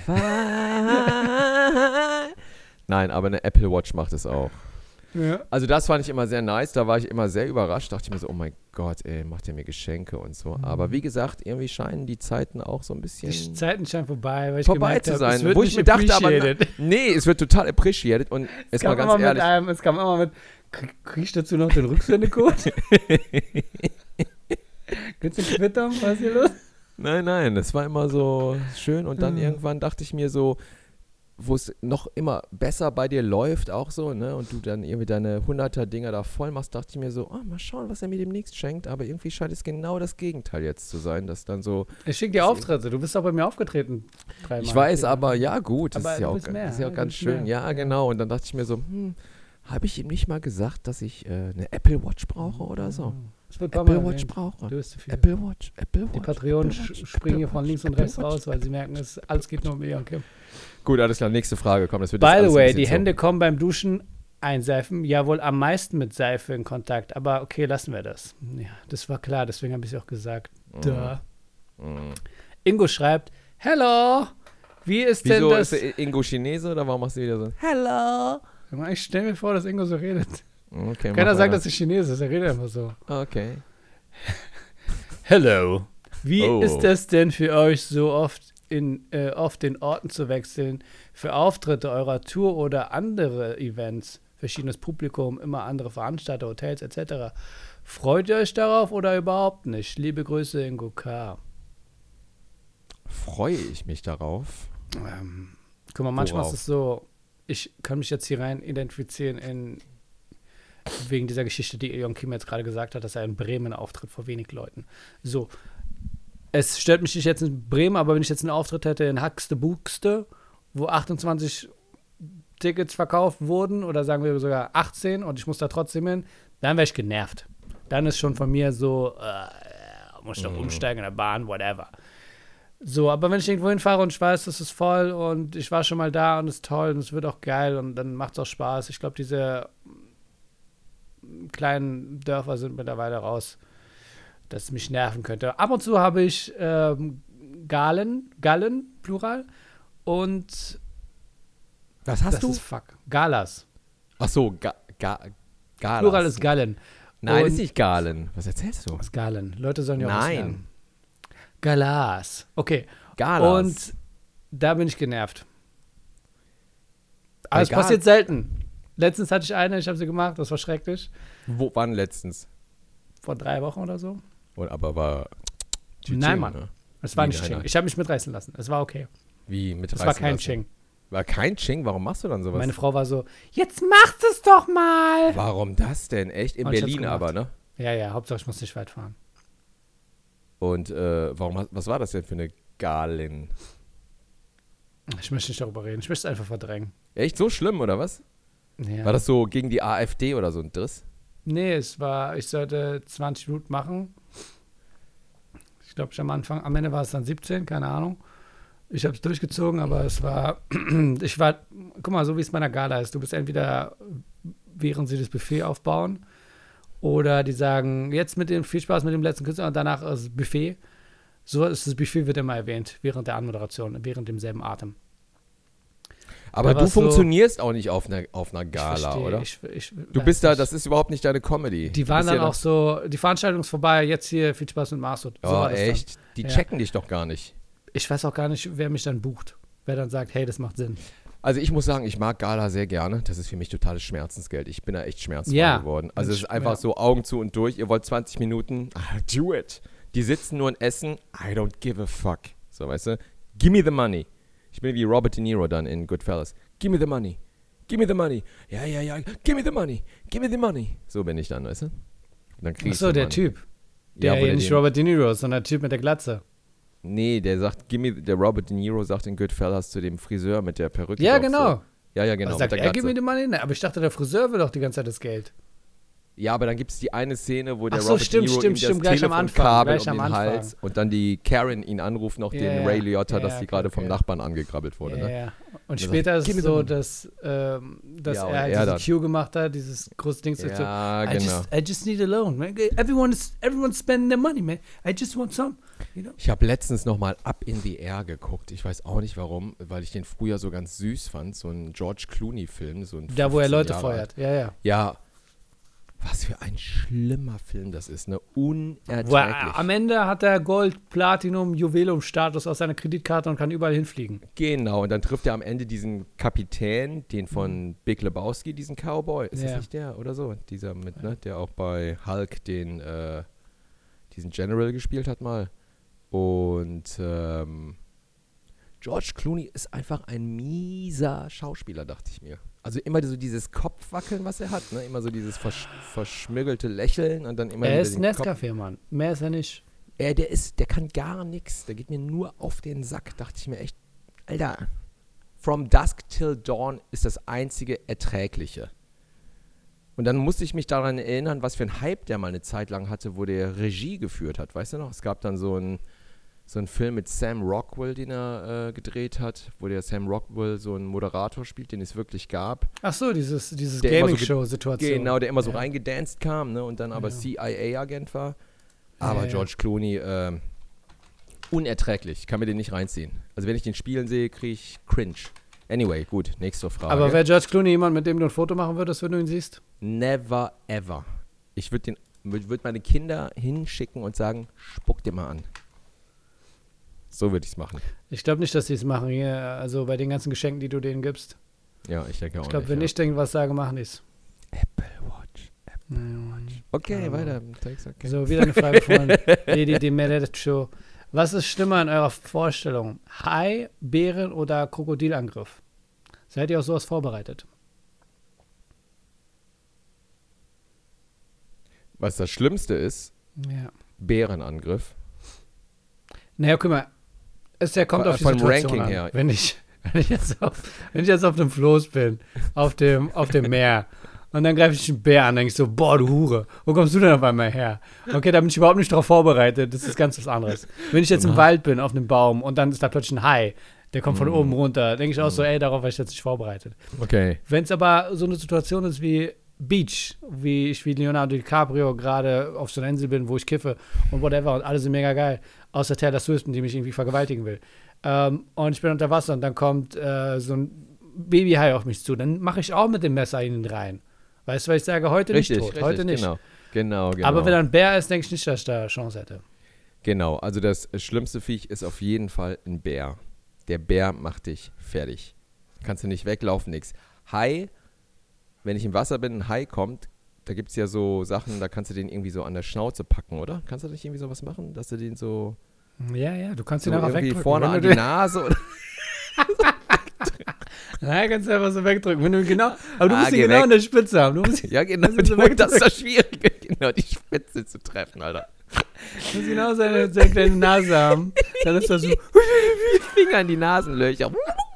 Fall. Nein, aber eine Apple Watch macht es auch. Ja. Also das fand ich immer sehr nice, da war ich immer sehr überrascht, dachte ich mir so, oh mein Gott, ey, macht er mir Geschenke und so. Mhm. Aber wie gesagt, irgendwie scheinen die Zeiten auch so ein bisschen Die Zeiten scheinen vorbei, weil ich vorbei gemerkt zu habe, sein. es wird Wo ich nicht mir dachte, aber na, appreciated. nee, es wird total appreciated und Es jetzt mal kam, ganz immer mit ehrlich, einem, es kam immer mit, krieg, krieg ich dazu noch den Rücksendecode? Könntest du twittern, was ist hier los? nein, nein, es war immer so schön und dann Mhm. irgendwann dachte ich mir so, wo es noch immer besser bei dir läuft auch so, ne, und du dann irgendwie deine hunderter-Dinger da voll machst, dachte ich mir so, oh, mal schauen, was er mir demnächst schenkt, aber irgendwie scheint es genau das Gegenteil jetzt zu sein, dass dann so, Ich schicke dir Auftritte, du bist auch bei mir aufgetreten. Dreimal. ich weiß, aber ja gut, das Aber ist ja du auch, willst mehr, das ist ja du auch ganz willst schön, mehr. ja genau, und dann dachte ich mir so, hm, habe ich ihm nicht mal gesagt, dass ich äh, eine Apple Watch brauche oder so? Das wird ein paar Apple Mal Watch erwähnt. brauche. Du bist zu viel. Apple Watch, Apple Watch. Die Patreonen Apple sch- Watch, springen hier Apple von Watch, links und Apple rechts Watch. raus, weil sie merken, es, alles geht nur um Eon Kim. Gut, alles klar, nächste Frage, komm, das wird jetzt By alles the ein way, bisschen die so. Hände kommen beim Duschen einseifen, ja wohl am meisten mit Seife in Kontakt, aber okay, lassen wir das. Ja, das war klar, deswegen habe ich es auch gesagt. Da. Mhm. Ingo schreibt, hello, wie ist Wieso, denn ist das? der Ingo Chinese oder warum machst du wieder so? Hello. Ich stell mir vor, dass Ingo so redet. Okay, Keiner mach sagt, weiter. dass er Chinesisch ist, er redet einfach so. Okay. Hello. Wie Oh. ist es denn für euch, so oft in äh, oft den Orten zu wechseln, für Auftritte eurer Tour oder andere Events, verschiedenes Publikum, immer andere Veranstalter, Hotels et cetera. Freut ihr euch darauf oder überhaupt nicht? Liebe Grüße, Ingo K. Freue ich mich darauf. Ähm, guck mal, manchmal Worauf? ist es so, ich kann mich jetzt hier rein identifizieren in wegen dieser Geschichte, die Jon Kim jetzt gerade gesagt hat, dass er in Bremen auftritt vor wenig Leuten. So, es stört mich nicht jetzt in Bremen, aber wenn ich jetzt einen Auftritt hätte in Haxte Buxte, wo achtundzwanzig Tickets verkauft wurden oder sagen wir sogar achtzehn und ich muss da trotzdem hin, dann wäre ich genervt. Dann ist schon von mir so, äh, muss ich doch umsteigen in der Bahn, whatever. So, aber wenn ich irgendwo hinfahre und ich weiß, das ist voll und ich war schon mal da und es ist toll und es wird auch geil und dann macht es auch Spaß. Ich glaube, diese kleinen Dörfer sind mittlerweile raus, dass es mich nerven könnte. Ab und zu habe ich ähm, Galen, Gallen, Plural, und Was hast das du? ist fuck, Galas. Ach so, ga, ga, Galas. Plural ist Gallen. Nein, Und- ist nicht Galen. Was erzählst du? Das ist Galen. Leute sollen ja auch was Nein. lernen. Galas. Okay. Galas. Und da bin ich genervt. Bei Aber es Gal- passiert selten. Letztens hatte ich eine, ich habe sie gemacht, das war schrecklich. Wo wann letztens? Vor drei Wochen oder so. Oder, aber war. Nein, Mann. Ne? Es war Wie, nicht nein, Ching. nein. Ich habe mich mitreißen lassen. Es war okay. Wie mit Es war kein Ching. War kein Ching? Warum machst du dann sowas? Meine Frau war so, jetzt macht es doch mal. Warum das denn? Echt? In Und ich hab's Berlin gemacht. aber, ne? Ja, ja, Hauptsache ich muss nicht weit fahren. Und äh, warum, hast- was war das denn für eine Galin? Ich möchte nicht darüber reden. Ich möchte es einfach verdrängen. Echt so schlimm, oder was? Ja. War das so gegen die AfD oder so ein Driss? Nee, es war, ich sollte zwanzig Minuten machen. Ich glaube, ich am Anfang, am Ende war es dann siebzehn, keine Ahnung. Ich habe es durchgezogen, aber es war, ich war, guck mal, so wie es bei einer Gala ist. Du bist entweder, während sie das Buffet aufbauen, oder die sagen, jetzt mit dem, viel Spaß mit dem letzten Künstler und danach ist Buffet. So ist das Buffet, wird immer erwähnt, während der Anmoderation, während demselben Atem. Aber Da du war's so- funktionierst auch nicht auf einer, auf einer Ich Gala, verstehe, oder? Ich, ich, Du weiß bist da, nicht. das ist überhaupt nicht deine Comedy. Die Du waren bist dann ja auch so, die Veranstaltung ist vorbei, jetzt hier, viel Spaß mit Masud. So Oh, war das dann. echt? Die Ja. checken dich doch gar nicht. Ich weiß auch gar nicht, wer mich dann bucht. Wer dann sagt, hey, das macht Sinn. Also ich muss sagen, ich mag Gala sehr gerne. Das ist für mich totales Schmerzensgeld. Ich bin da echt schmerzfrei Ja. geworden. Also es ist Ja. einfach so Augen zu und durch. Ihr wollt zwanzig Minuten, ah, do it. Die sitzen nur und essen. I don't give a fuck. So, weißt du? Give me the money. Ich bin wie Robert De Niro dann in Goodfellas. Give me the money. Give me the money. Ja, ja, ja. Give me the money. Give me the money. So bin ich dann, weißt du? Und dann krieg ich Achso, the der money. Typ. Ja, Der wo ja der nicht den- Robert De Niro ist, sondern der Typ mit der Glatze. Nee, der sagt, give me, der Robert De Niro sagt in Goodfellas zu dem Friseur mit der Perücke. Ja, doch genau. So. Ja, ja, genau. Also sagt mit der er, gib Glatze. mir den Money. Ne, aber ich dachte, der Friseur will doch die ganze Zeit das Geld. Ja, aber dann gibt es die eine Szene, wo der Ach so, Robert stimmt, De Niro stimmt, ihm stimmt, das gleich am Anfang, Telefonkabel gleich um am den Anfang. Hals und dann die Karen ihn anruft, noch Ja, den ja. Ray Liotta, Ja, dass ja, die klar, gerade vom okay. Nachbarn angekrabbelt wurde. Ja, Ne? ja. Und er später sagt, ist "Give es me the so, money." dass, ähm, dass Ja, und er halt er diese dann. Cue gemacht hat, dieses große Ding. so, Ja, I, genau. just, I just need a loan, man. Everyone is, everyone's spending their money, man. I just want some, you know? Ich habe letztens nochmal Up in the Air geguckt. Ich weiß auch nicht warum, weil ich den früher so ganz süß fand. So ein George Clooney-Film. So ein Da, wo er fünfzehn Leute Jahre feuert. alt. Ja, ja. Ja, was für ein schlimmer Film das ist. Ne? Unerträglich. Wo er, am Ende hat er Gold, Platinum, Juwelium-Status aus seiner Kreditkarte und kann überall hinfliegen. Genau, und dann trifft er am Ende diesen Kapitän, den von Big Lebowski, diesen Cowboy. Ist Ja. das nicht der oder so? Dieser mit, ne? Der auch bei Hulk den, äh, diesen General gespielt hat mal. Und ähm, George Clooney ist einfach ein mieser Schauspieler, dachte ich mir. Also immer so dieses Kopfwackeln, was er hat, ne? Immer so dieses versch verschmürgelte Lächeln und dann immer Er wieder ist den Kopf. Nescafé-Mann. Mehr ist er nicht. Er, der ist, der kann gar nichts. Der geht mir nur auf den Sack. Dachte ich mir echt, Alter, From Dusk Till Dawn ist das einzige Erträgliche. Und dann musste ich mich daran erinnern, was für ein Hype der mal eine Zeit lang hatte, wo der Regie geführt hat. Weißt du noch? Es gab dann so einen so einen Film mit Sam Rockwell, den er äh, gedreht hat, wo der Sam Rockwell so einen Moderator spielt, den es wirklich gab. Ach so, dieses, dieses Der immer so ge- Gaming-Show-Situation. Genau, der immer so Ja. reingedanced kam, ne? Und dann aber Ja. C I A-Agent war. Aber Ja, ja. George Clooney, ähm, unerträglich. Ich kann mir den nicht reinziehen. Also wenn ich den spielen sehe, kriege ich cringe. Anyway, gut, nächste Frage. Aber wäre George Clooney jemand, mit dem du ein Foto machen würdest, wenn du ihn siehst? Never ever. Ich würde den würde würd meine Kinder hinschicken und sagen, spuck dir mal an. So würde ich es machen. Ich glaube nicht, dass die es machen hier, also bei den ganzen Geschenken, die du denen gibst. Ja, ich denke auch Ich glaube, nicht. wenn ja. ich irgendwas sage, machen die es. Apple Watch. Apple Watch. Okay, Aber- weiter. Thanks, okay. So, wieder eine Frage von Lady Demeretto. Was ist schlimmer in eurer Vorstellung? Hai, Bären oder Krokodilangriff? Seid ihr auf sowas vorbereitet? Was das Schlimmste ist, Ja. Bärenangriff. Naja, guck mal, es ja kommt Von- auf die vom Situation Ranking an. her. Wenn ich, wenn, ich jetzt auf, wenn ich jetzt auf dem Floß bin, auf dem, auf dem Meer, und dann greife ich einen Bär an, denke ich so, boah, du Hure, wo kommst du denn auf einmal her? Okay, da bin ich überhaupt nicht drauf vorbereitet, das ist ganz was anderes. Wenn ich jetzt im Wald bin, auf einem Baum, und dann ist da plötzlich ein Hai, der kommt von Mm. oben runter, denke ich auch so, ey, darauf war ich jetzt nicht vorbereitet. Okay. Wenn es aber so eine Situation ist wie Beach, wie ich wie Leonardo DiCaprio gerade auf so einer Insel bin, wo ich kiffe und whatever und alle sind mega geil, außer Taylor Swift, die mich irgendwie vergewaltigen will. Ähm, und ich bin unter Wasser und dann kommt äh, so ein Babyhai auf mich zu, dann mache ich auch mit dem Messer ihn rein. Weißt du, weil ich sage, heute Richtig, nicht tot, richtig, heute nicht. Genau, genau. genau. Aber wenn er ein Bär ist, denke ich nicht, dass ich da Chance hätte. Genau, also das schlimmste Viech ist auf jeden Fall ein Bär. Der Bär macht dich fertig. Kannst du nicht weglaufen, nix. Hai, wenn ich im Wasser bin, ein Hai kommt, da gibt es ja so Sachen, da kannst du den irgendwie so an der Schnauze packen, oder? Kannst du nicht irgendwie sowas machen, dass du den so, Ja, ja, du kannst so ihn einfach irgendwie wegdrücken. vorne Wenn an du die den- Nase? Oder? Nein, kannst du einfach so wegdrücken. Wenn du ihn genau, aber du Ah, musst ihn geh genau weg. an der Spitze haben. Du musst, Ja, genau, Das ist so das ist das Schwierige, genau, die Spitze zu treffen, Alter. du musst genau seine, seine kleine Nase haben. Dann ist das so, Finger in die Nasenlöcher.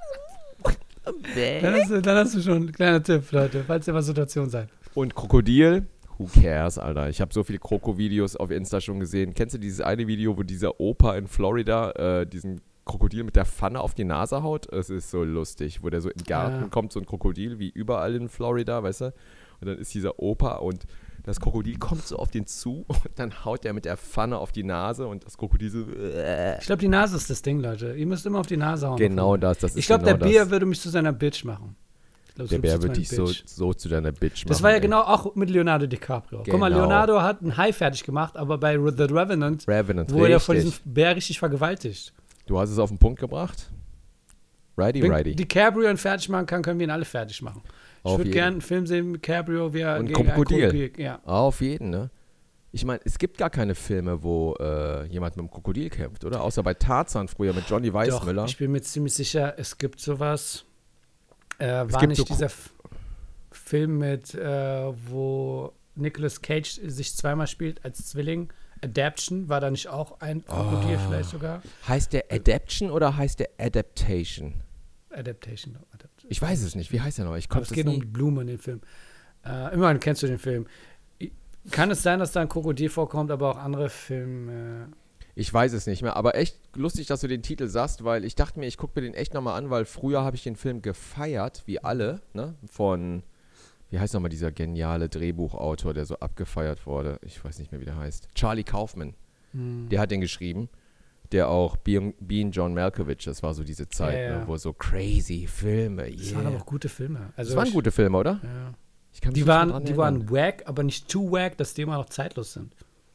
dann hast, du, dann hast du schon einen kleinen Tipp, Leute, falls ihr was Situation seid. Und Krokodil, who cares, Alter. Ich habe so viele Kroko-Videos auf Insta schon gesehen. Kennst du dieses eine Video, wo dieser Opa in Florida äh, diesen Krokodil mit der Pfanne auf die Nase haut? Es ist so lustig, wo der so im Garten Ja. kommt, so ein Krokodil, wie überall in Florida, weißt du? Und dann ist dieser Opa und das Krokodil kommt so auf den zu und dann haut er mit der Pfanne auf die Nase und das Krokodil so... Äh. Ich glaube, die Nase ist das Ding, Leute. Ihr müsst immer auf die Nase hauen. Genau das, das ist Ich glaube, genau der Bär das. würde mich zu seiner Bitch machen. Ich glaub, Der so Bär zu wird meiner dich so, Bitch. so zu deiner Bitch machen. Das war ja ey. genau auch mit Leonardo DiCaprio. Guck mal, Genau. Leonardo hat einen Hai fertig gemacht, aber bei The Revenant Revenant, wurde er von diesem richtig. Bär richtig vergewaltigt. Du hast es auf den Punkt gebracht? Righty, Wenn righty. DiCaprio ihn fertig machen kann, können wir ihn alle fertig machen. Ich Auf würde jeden. gerne einen Film sehen mit DiCaprio, wie er Und gegen ein Krokodil. Krokodil. Ja. Auf jeden, ne? Ich meine, es gibt gar keine Filme, wo äh, jemand mit dem Krokodil kämpft, oder? Außer bei Tarzan früher mit Johnny Doch, Weissmuller. ich bin mir ziemlich sicher, es gibt sowas. Äh, war gibt nicht so dieser F Film mit, äh, wo Nicolas Cage sich zweimal spielt als Zwilling? Adaption, war da nicht auch ein Krokodil Oh. vielleicht sogar? Heißt der Adaption oder heißt der Adaptation? Adaptation. Adaptation. Ich weiß es nicht. Wie heißt der noch? Ich Aber konnte es es geht um nie. die Blume in dem Film. Äh, immerhin kennst du den Film. I- Kann es sein, dass da ein Krokodil vorkommt, aber auch andere Filme? Ich weiß es nicht mehr. Aber echt lustig, dass du den Titel sagst, weil ich dachte mir, ich gucke mir den echt nochmal an, weil früher habe ich den Film gefeiert, wie alle, ne? Von, wie heißt nochmal dieser geniale Drehbuchautor, der so abgefeiert wurde? Ich weiß nicht mehr, wie der heißt. Charlie Kaufman. Hm. Der hat den geschrieben. Der auch Being, Being John Malkovich, das war so diese Zeit, Ja, ja. Ne, wo so crazy Filme, yeah. Das waren aber auch gute Filme. Also das waren ich- gute Filme, oder? Ja. Ich kann mich Die nicht mehr waren, dran die erinnern. waren wack, aber nicht too wack, dass die immer noch zeitlos sind.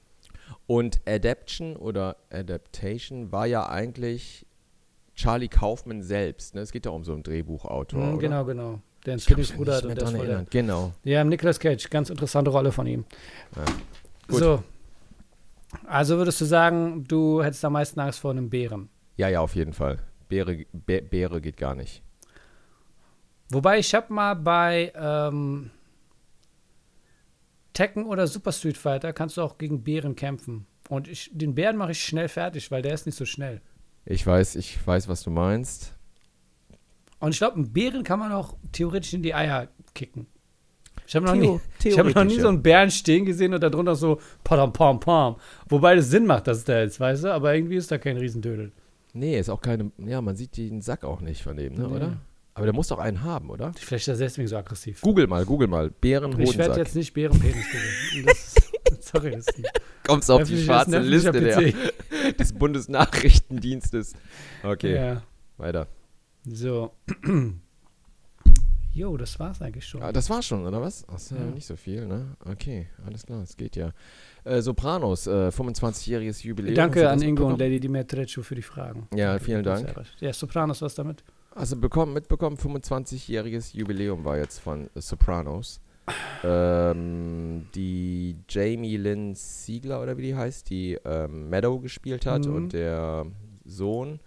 Und Adaption oder Adaptation war ja eigentlich Charlie Kaufman selbst. Ne? Es geht ja um so einen Drehbuchautor, Mhm, oder? genau, genau. Der ein Ich kann mich Zwillingsbruder nicht hat mehr und der ist dran voll der. erinnern. Genau. Ja, Nicolas Cage, ganz interessante Rolle von ihm. Ja. Gut. So. Also würdest du sagen, du hättest am meisten Angst vor einem Bären. Ja, ja, auf jeden Fall. Bäre, Bä- Bäre geht gar nicht. Wobei ich habe mal bei ähm, Tekken oder Super Street Fighter kannst du auch gegen Bären kämpfen. Und ich, den Bären mache ich schnell fertig, weil der ist nicht so schnell. Ich weiß, ich weiß, was du meinst. Und ich glaube, einen Bären kann man auch theoretisch in die Eier kicken. Ich habe noch, Theo- nie- ich hab noch nie theoretisch, so ja. einen Bären stehen gesehen und darunter so padam, pam, pam. Wobei das Sinn macht, dass der ist, weißt du? Aber irgendwie ist da kein Riesendödel. Nee, ist auch keine. Ja, man sieht den Sack auch nicht von dem, ne, Nee. oder? Aber der muss doch einen haben, oder? Vielleicht ist er deswegen so aggressiv. Google mal, google mal. Ich werde Bärenhodensack. jetzt nicht Bärenpenis googeln. Das ist- Sorry, das ist ein Kommst auf die öffentliches- schwarze ein öffentlicher Liste der, P C. des Bundesnachrichtendienstes. Okay, Ja. weiter. So. Jo, das war's eigentlich schon. Ah, das war schon, oder was? Achso, Ja. nicht so viel, ne? Okay, alles klar, es geht ja. Äh, Sopranos, äh, fünfundzwanzigjähriges Jubiläum. Hast Danke du an das Ingo und mitbekommen? Lady Dimitrescu für die Fragen. Ja, Danke, vielen das Dank. ist sehr recht. Ja, Sopranos, was damit? Also bekommen, mitbekommen, fünfundzwanzigjähriges Jubiläum war jetzt von äh, Sopranos. ähm, die Jamie Lynn Siegler, oder wie die heißt, die ähm, Meadow gespielt hat Mhm. und der Sohn,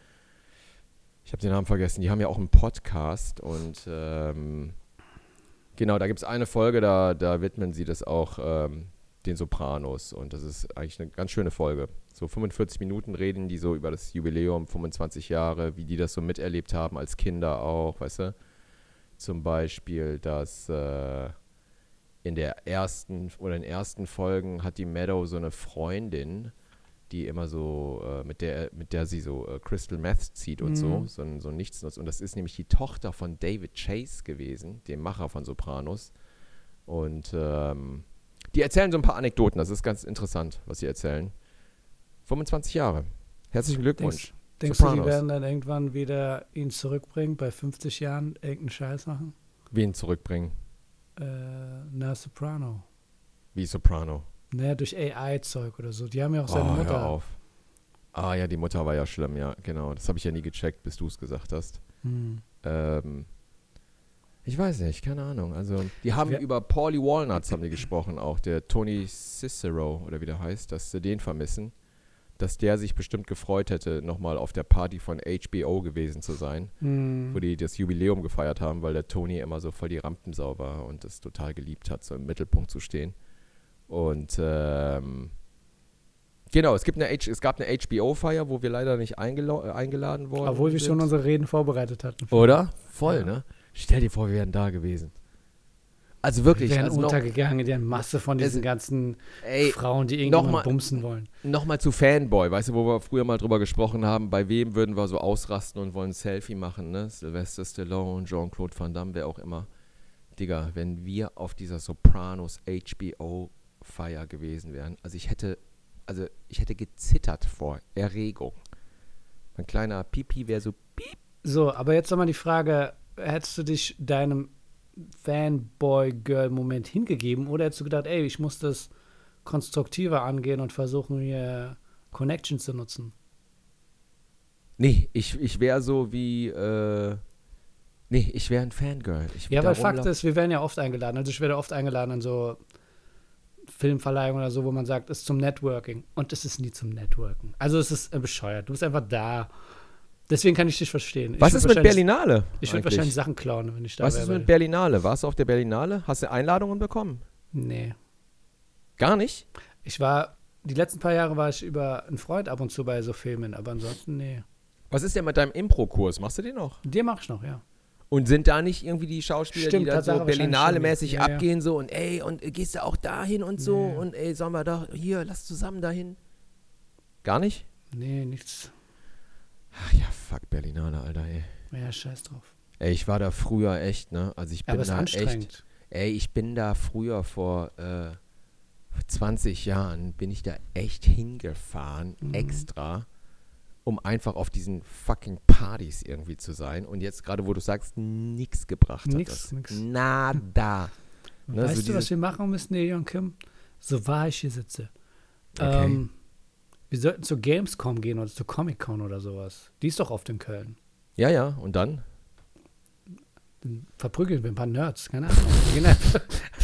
ich habe den Namen vergessen, die haben ja auch einen Podcast und ähm, genau, da gibt es eine Folge, da, da widmen sie das auch ähm, den Sopranos und das ist eigentlich eine ganz schöne Folge. So fünfundvierzig Minuten reden die so über das Jubiläum, fünfundzwanzig Jahre, wie die das so miterlebt haben als Kinder auch, weißt du? Zum Beispiel, dass äh, in der ersten oder in den ersten Folgen hat die Meadow so eine Freundin, die immer so, äh, mit der mit der sie so äh, Crystal Meth zieht und so, Mhm. so ein, so ein Nichtsnutz. Und das ist nämlich die Tochter von David Chase gewesen, dem Macher von Sopranos. Und ähm, die erzählen so ein paar Anekdoten, das ist ganz interessant, was sie erzählen. fünfundzwanzig Jahre. Herzlichen Glückwunsch. Denkst, denkst du, die Sopranos. werden dann irgendwann wieder ihn zurückbringen, bei fünfzig Jahren irgendeinen Scheiß machen? Wen zurückbringen? Äh, na, Soprano. Wie Soprano. Naja, durch A I-Zeug oder so. Die haben ja auch seine Oh, Mutter. hör auf. Ah ja, die Mutter war ja schlimm, ja, genau. Das habe ich ja nie gecheckt, bis du es gesagt hast. Hm. Ähm, ich weiß nicht, keine Ahnung. Also, die haben Wer- über Paulie Walnuts haben die gesprochen, auch der Tony Cicero oder wie der heißt, dass sie den vermissen. Dass der sich bestimmt gefreut hätte, nochmal auf der Party von H B O gewesen zu sein, Hm. wo die das Jubiläum gefeiert haben, weil der Tony immer so voll die Rampensau war und das total geliebt hat, so im Mittelpunkt zu stehen. Und ähm, genau, es, gibt eine H- es gab eine H B O-Feier, wo wir leider nicht eingela- äh, eingeladen wurden. Obwohl wir sind. schon unsere Reden vorbereitet hatten. Oder? Voll, Ja. ne? Stell dir vor, wir wären da gewesen. Also wirklich, Wir wären also noch, untergegangen in der Masse von diesen Es- ganzen ey, Frauen, die irgendwann noch mal- bumsen wollen. nochmal zu Fanboy, weißt du, wo wir früher mal drüber gesprochen haben, bei wem würden wir so ausrasten und wollen ein Selfie machen, ne? Sylvester Stallone, Jean-Claude Van Damme, wer auch immer. Digga, wenn wir auf dieser Sopranos H B O-Feier gewesen wären, also ich hätte, also ich hätte gezittert vor Erregung. Mein kleiner Pipi wäre so piep. So, aber jetzt nochmal die Frage, hättest du dich deinem Fanboy-Girl-Moment hingegeben oder hättest du gedacht, ey, ich muss das konstruktiver angehen und versuchen, hier Connections zu nutzen? Nee, ich, ich wäre so wie, äh, nee, ich wäre ein Fangirl. Ich würd Ja, da weil Fakt rumlaufen. ist, wir werden ja oft eingeladen. Also ich werde oft eingeladen in so Filmverleihungen oder so, wo man sagt, es ist zum Networking. Und es ist nie zum Networken. Also es ist äh, bescheuert. Du bist einfach da. Deswegen kann ich dich verstehen. Ich Was würd ist mit wahrscheinlich- Berlinale? Ich würde eigentlich? wahrscheinlich Sachen klauen, wenn ich da Was wäre. ist mit Berlinale? Warst du auf der Berlinale? Hast du Einladungen bekommen? Nee. Gar nicht? Ich war, die letzten paar Jahre war ich über einen Freund ab und zu bei so Filmen, aber ansonsten, nee. Was ist denn mit deinem Impro-Kurs? Machst du den noch? Den mache ich noch, ja. Und sind da nicht irgendwie die Schauspieler, Stimmt, die dann so Tatsache wahrscheinlich Berlinale-mäßig schon, ja. Ja, ja. abgehen so und ey, und äh, gehst du auch dahin und so Nee. und ey, sollen wir da, hier, lass zusammen dahin? Gar nicht? Nee, nichts. Ach ja, fuck Berlinale, Alter, ey. Ja, scheiß drauf. Ey, ich war da früher echt, ne? Also ich bin Aber es ist da echt, anstrengend. ey, ich bin da früher vor äh, zwanzig Jahren, bin ich da echt hingefahren, Mhm. extra, um einfach auf diesen fucking Partys irgendwie zu sein. Und jetzt gerade, wo du sagst, nix gebracht hat Nix, das. nix. Nada. Ne, Weißt so du, was dieses- wir machen müssen, Neil und Kim? So wahr ich hier sitze. Okay. Ähm, wir sollten zur Gamescom gehen oder zur Comic-Con oder sowas. Die ist doch oft in Köln. Ja, ja, und dann? Dann verprügeln wir ein paar Nerds, keine Ahnung. Wir gehen einfach-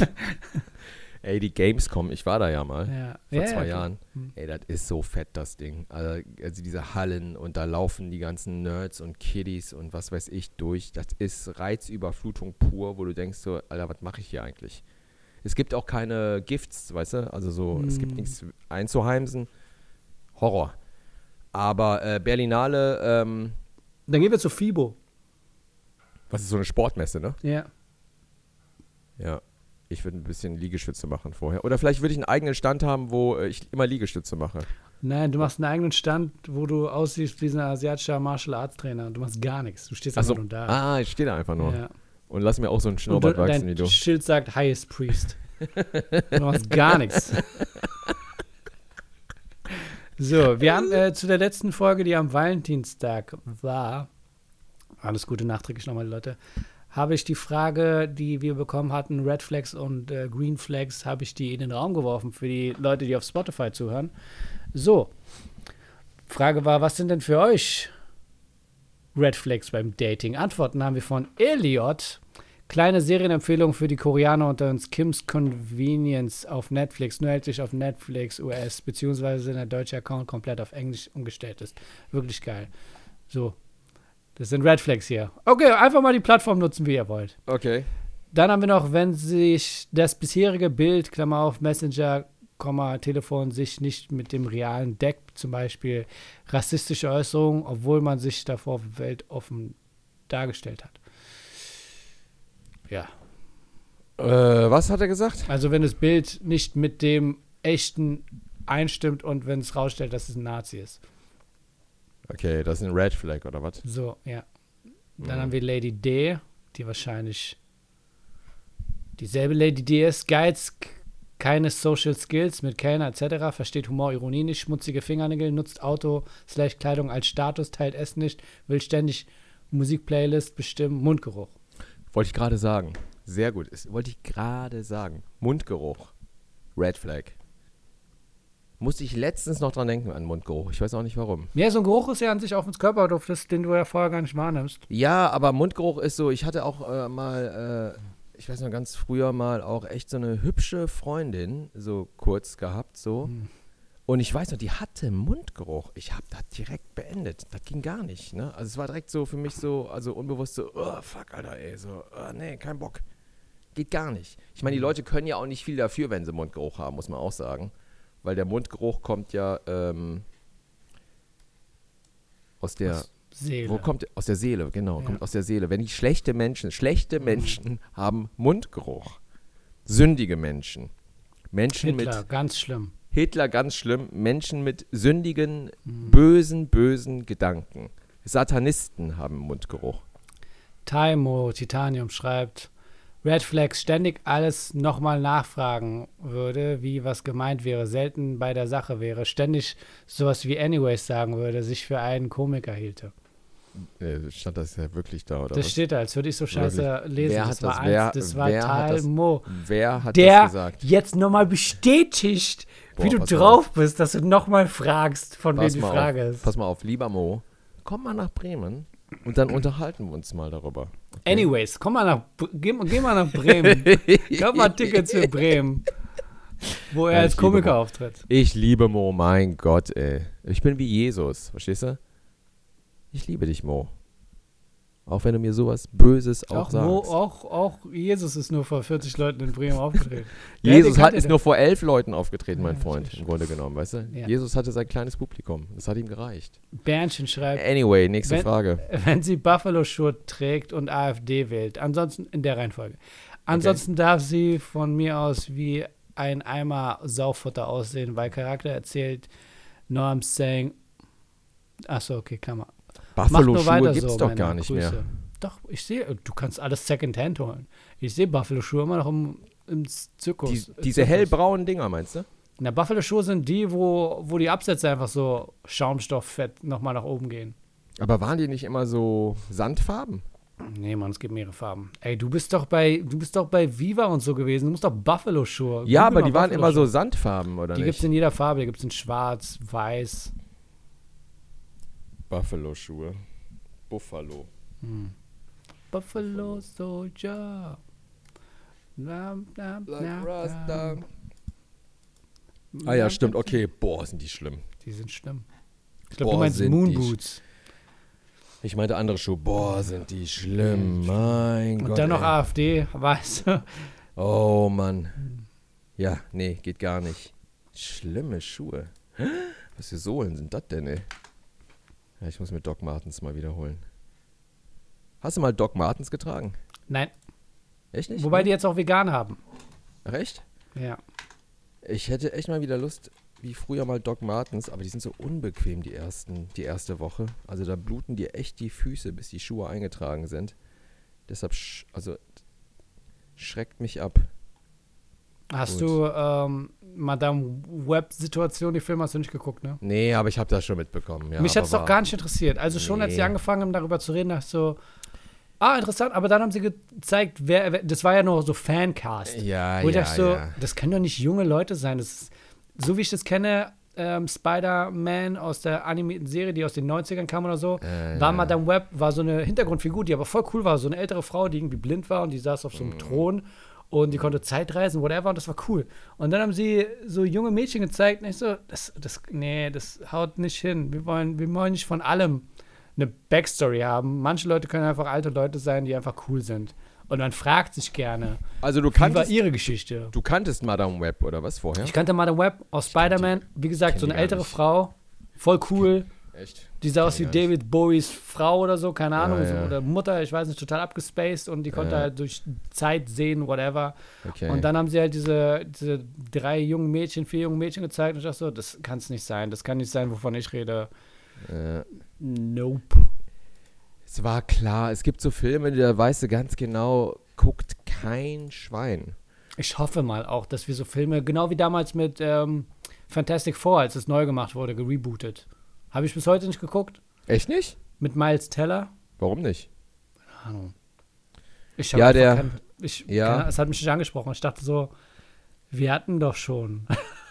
Ey, die Gamescom, ich war da ja mal. ja. Vor ja, zwei ja, klar. Jahren. Hm. Ey, das ist so fett, das Ding. Also, also diese Hallen und da laufen die ganzen Nerds und Kiddies und was weiß ich durch. Das ist Reizüberflutung pur, wo du denkst so, Alter, was mache ich hier eigentlich? Es gibt auch keine Gifts, weißt du? Also so, es gibt Hm. nichts einzuheimsen. Horror. Aber äh, Berlinale, ähm, Dann gehen wir zu FIBO. was ist so eine Sportmesse, ne? Ja. Ja. Ich würde ein bisschen Liegestütze machen vorher. Oder vielleicht würde ich einen eigenen Stand haben, wo äh, ich immer Liegestütze mache. Nein, du machst einen eigenen Stand, wo du aussiehst wie ein asiatischer Martial Arts Trainer. Du machst gar nichts. Du stehst einfach Achso, nur da. ah, ich stehe da einfach nur. Ja. Und lass mir auch so einen Und Schnurrbart du, wachsen wie dein du. Schild sagt Highest Priest. Du machst gar nichts. So, wir haben äh, zu der letzten Folge, die am Valentinstag war, alles Gute nachträglich nochmal, Leute, habe ich die Frage, die wir bekommen hatten, Red Flags und äh, Green Flags, habe ich die in den Raum geworfen für die Leute, die auf Spotify zuhören. So, Frage war, was sind denn für euch Red Flags beim Dating? Antworten haben wir von Elliot. Kleine Serienempfehlung für die Koreaner unter uns, Kim's Convenience auf Netflix, nur erhältlich auf Netflix U S, beziehungsweise der deutsche Account komplett auf Englisch umgestellt ist. Wirklich geil. So, das sind Red Flags hier. Okay, einfach mal die Plattform nutzen, wie ihr wollt. Okay. Dann haben wir noch, wenn sich das bisherige Bild, Klammer auf, Messenger, Komma, Telefon, sich nicht mit dem Realen deckt, zum Beispiel rassistische Äußerungen, obwohl man sich davor weltoffen dargestellt hat. Ja. Äh, was hat er gesagt? Also wenn das Bild nicht mit dem echten einstimmt und wenn es rausstellt, dass es ein Nazi ist. Okay, das ist ein Red Flag, oder was? So, ja. Dann Mhm. haben wir Lady D, die wahrscheinlich dieselbe Lady D ist. Geiz, k- keine Social Skills mit Kellner et cetera. Versteht Humor, Ironie nicht, schmutzige Fingernägel, nutzt Auto, slash Kleidung als Status, teilt Essen nicht, will ständig Musikplaylist bestimmen, Mundgeruch. Wollte ich gerade sagen. Sehr gut. Ist, wollte ich gerade sagen. Mundgeruch. Red Flag. Musste ich letztens noch dran denken an Mundgeruch. Ich weiß auch nicht warum. Ja, so ein Geruch ist ja an sich auf ins Körperduft, das, den du ja vorher gar nicht wahrnimmst. Ja, aber Mundgeruch ist so, ich hatte auch äh, mal, äh, ich weiß noch ganz früher mal auch echt so eine hübsche Freundin, so kurz gehabt, so. Hm. Und ich weiß noch, die hatte Mundgeruch. Ich habe das direkt beendet. Das ging gar nicht, ne? Also es war direkt so für mich so, also unbewusst so, oh, fuck, Alter, ey, so, oh, nee, kein Bock. Geht gar nicht. Ich meine, die Leute können ja auch nicht viel dafür, wenn sie Mundgeruch haben, muss man auch sagen. Weil der Mundgeruch kommt ja ähm, aus der, Aus Seele. wo kommt, aus der Seele, genau, Ja. kommt aus der Seele. Wenn die schlechte Menschen, schlechte Menschen haben Mundgeruch. Sündige Menschen. Menschen Hitler, mit ganz schlimm. Hitler ganz schlimm, Menschen mit sündigen, Mhm. bösen, bösen Gedanken. Satanisten haben Mundgeruch. Taimo Titanium schreibt, Red Flags ständig alles nochmal nachfragen würde, wie was gemeint wäre, selten bei der Sache wäre, ständig sowas wie anyways sagen würde, sich für einen Komiker hielte. Äh, stand das ja wirklich da, oder Das was? steht da, als würde ich so scheiße Wirklich? lesen. Wer das hat war das- eins, wer- das war wer hat das- Talmo. Wer hat Der das gesagt? jetzt nochmal bestätigt, Boah, wie du pass mal drauf bist, dass du nochmal fragst, von wem Pass die mal Frage auf, ist. Pass mal auf, lieber Mo, komm mal nach Bremen und dann unterhalten wir uns mal darüber. Okay? Anyways, komm mal nach, geh, geh mal nach Bremen. Kauf mal Tickets für Bremen, wo er Ja, als ich liebe Komiker Mo. auftritt. Ich liebe Mo, mein Gott, ey. Ich bin wie Jesus, verstehst du? Ich liebe dich, Mo. Auch wenn du mir sowas Böses auch, Auch, sagst. Mo, auch, auch Jesus ist nur vor vierzig Leuten in Bremen aufgetreten. Ja, Jesus den hat, kennt ist ihr nur vor elf Leuten aufgetreten, mein Ja, Freund, natürlich. im Grunde genommen, weißt du? Ja. Jesus hatte sein kleines Publikum. Das hat ihm gereicht. Bernchen schreibt, Anyway, nächste Wenn- Frage. wenn sie Buffalo-Schuhe trägt und AfD wählt. Ansonsten, in der Reihenfolge. Ansonsten darf sie von mir aus wie ein Eimer Saufutter aussehen, weil Charakter erzählt, no I'm saying, achso, okay, Klammer. Mach nur Buffalo-Schuhe weiter gibt's so, doch meine gar nicht Grüße. mehr. Doch, ich sehe, du kannst alles Secondhand holen. Ich sehe Buffalo-Schuhe immer noch im, im Zirkus. Die, im diese Zirkus. hellbraunen Dinger, meinst du? Na, Buffalo-Schuhe sind die, wo, wo die Absätze einfach so Schaumstofffett nochmal nach oben gehen. Aber waren die nicht immer so Sandfarben? Nee, Mann, es gibt mehrere Farben. Ey, du bist doch bei, du bist doch bei Viva und so gewesen. Du musst doch Buffalo-Schuhe. Ja, Google aber mal die waren immer so Buffalo-Schuhe. Sandfarben, oder Die gibt es nicht? in jeder Farbe. Die gibt es in schwarz, weiß. Buffalo-Schuhe. Buffalo. Hm. Buffalo Soldier. Lam, lam, lam, lam. Ah ja, stimmt, okay. Boah, sind die schlimm. Die sind schlimm. Ich glaube, Boah, du meinst sind die Moonboots. Ich meinte andere Schuhe. Boah, sind die schlimm. Mein Und Gott. dann noch ey. AfD, weißt du? Oh, Mann. Ja, nee, geht gar nicht. Schlimme Schuhe. Was für Sohlen sind das denn, ey? Ja, ich muss mir Doc Martens mal wiederholen. Hast du mal Doc Martens getragen? Nein. Echt nicht? Wobei die jetzt auch vegan haben. Ach, echt? Ja. Ich hätte echt mal wieder Lust, wie früher mal Doc Martens, aber die sind so unbequem, die ersten, die erste Woche. Also da bluten dir echt die Füße, bis die Schuhe eingetragen sind. Deshalb, sch also, schreckt mich ab. Hast Gut. du ähm, Madame Web-Situation, die Film hast du nicht geguckt, ne? Nee, aber ich habe das schon mitbekommen. Ja, Mich aber hat es doch war- gar nicht interessiert. Also schon, als sie Nee. angefangen haben, darüber zu reden, dachte ich so, Ah, interessant, aber dann haben sie gezeigt, wer, wer das war ja nur so Fancast. Ja, Wo ich ja, dachte so, ja. das können doch nicht junge Leute sein. Das ist, so wie ich das kenne, ähm, Spider-Man aus der animierten Serie, die aus den neunzigern kam oder so, Äh, war ja. Madame Web, war so eine Hintergrundfigur, die aber voll cool war. So eine ältere Frau, die irgendwie blind war und die saß auf so einem Mhm. Thron und die konnte Zeitreisen, whatever, und das war cool. Und dann haben sie so junge Mädchen gezeigt und ich so, das, das, nee, das haut nicht hin. Wir wollen, wir wollen nicht von allem eine Backstory haben. Manche Leute können einfach alte Leute sein, die einfach cool sind. Und man fragt sich gerne, Also du wie war kanntest, ihre Geschichte? du kanntest Madame Web oder was vorher? Ich kannte Madame Web aus Spider-Man. Wie gesagt, kenn so die eine gar ältere nicht. Frau. Voll cool. Echt? Die sah aus wie Kenn ich gar David Bowies Frau oder so, keine Ahnung. Ja, so, ja. oder Mutter, ich weiß nicht, total abgespaced. Und die konnte Ja. halt durch Zeit sehen, whatever. Okay. Und dann haben sie halt diese, diese drei jungen Mädchen, vier jungen Mädchen gezeigt. Und ich dachte so, das kann es nicht sein. Das kann nicht sein, wovon ich rede. äh, Nope. es war klar, es gibt so Filme, da weißt du ganz genau, guckt kein Schwein. Ich hoffe mal auch, dass wir so Filme, genau wie damals mit ähm, Fantastic Four, als es neu gemacht wurde, gerebootet. Habe ich bis heute nicht geguckt. Echt nicht? Mit Miles Teller. Warum nicht? Keine Ahnung. Ich Ja, hab der- einfach kein, ich, ja. keine, es hat mich nicht angesprochen. Ich dachte so, wir hatten doch schon.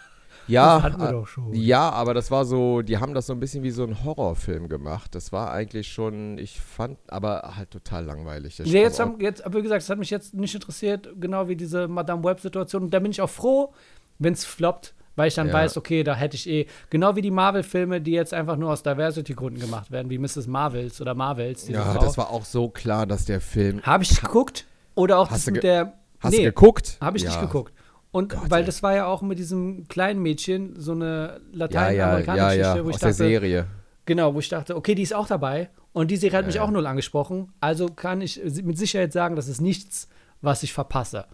Ja, Das hatten wir äh, doch schon. ja, aber das war so, die haben das so ein bisschen wie so ein Horrorfilm gemacht. Das war eigentlich schon, ich fand, aber halt total langweilig. Das Ja, jetzt kam auch- haben, jetzt, aber wie gesagt, es hat mich jetzt nicht interessiert, genau wie diese Madame Web-Situation. Und da bin ich auch froh, wenn es floppt, weil ich dann Ja. weiß, okay, da hätte ich eh, genau wie die Marvel-Filme, die jetzt einfach nur aus Diversity-Gründen gemacht werden, wie Misses Marvels oder Marvels, diese ja, Frau. das war auch so klar, dass der Film. Habe ich geguckt? Oder auch Hast das du mit ge- der. Hast nee, du geguckt? habe ich ja. nicht geguckt. Und Gott, weil ey. das war ja auch mit diesem kleinen Mädchen so eine Ja, ja, ja, Lateinamerikaner-Geschichte, ja, wo ich aus der dachte, Serie. genau, wo ich dachte, okay, die ist auch dabei. Und die Serie hat mich Ja, ja. auch null angesprochen. Also kann ich mit Sicherheit sagen, das ist nichts, was ich verpasse.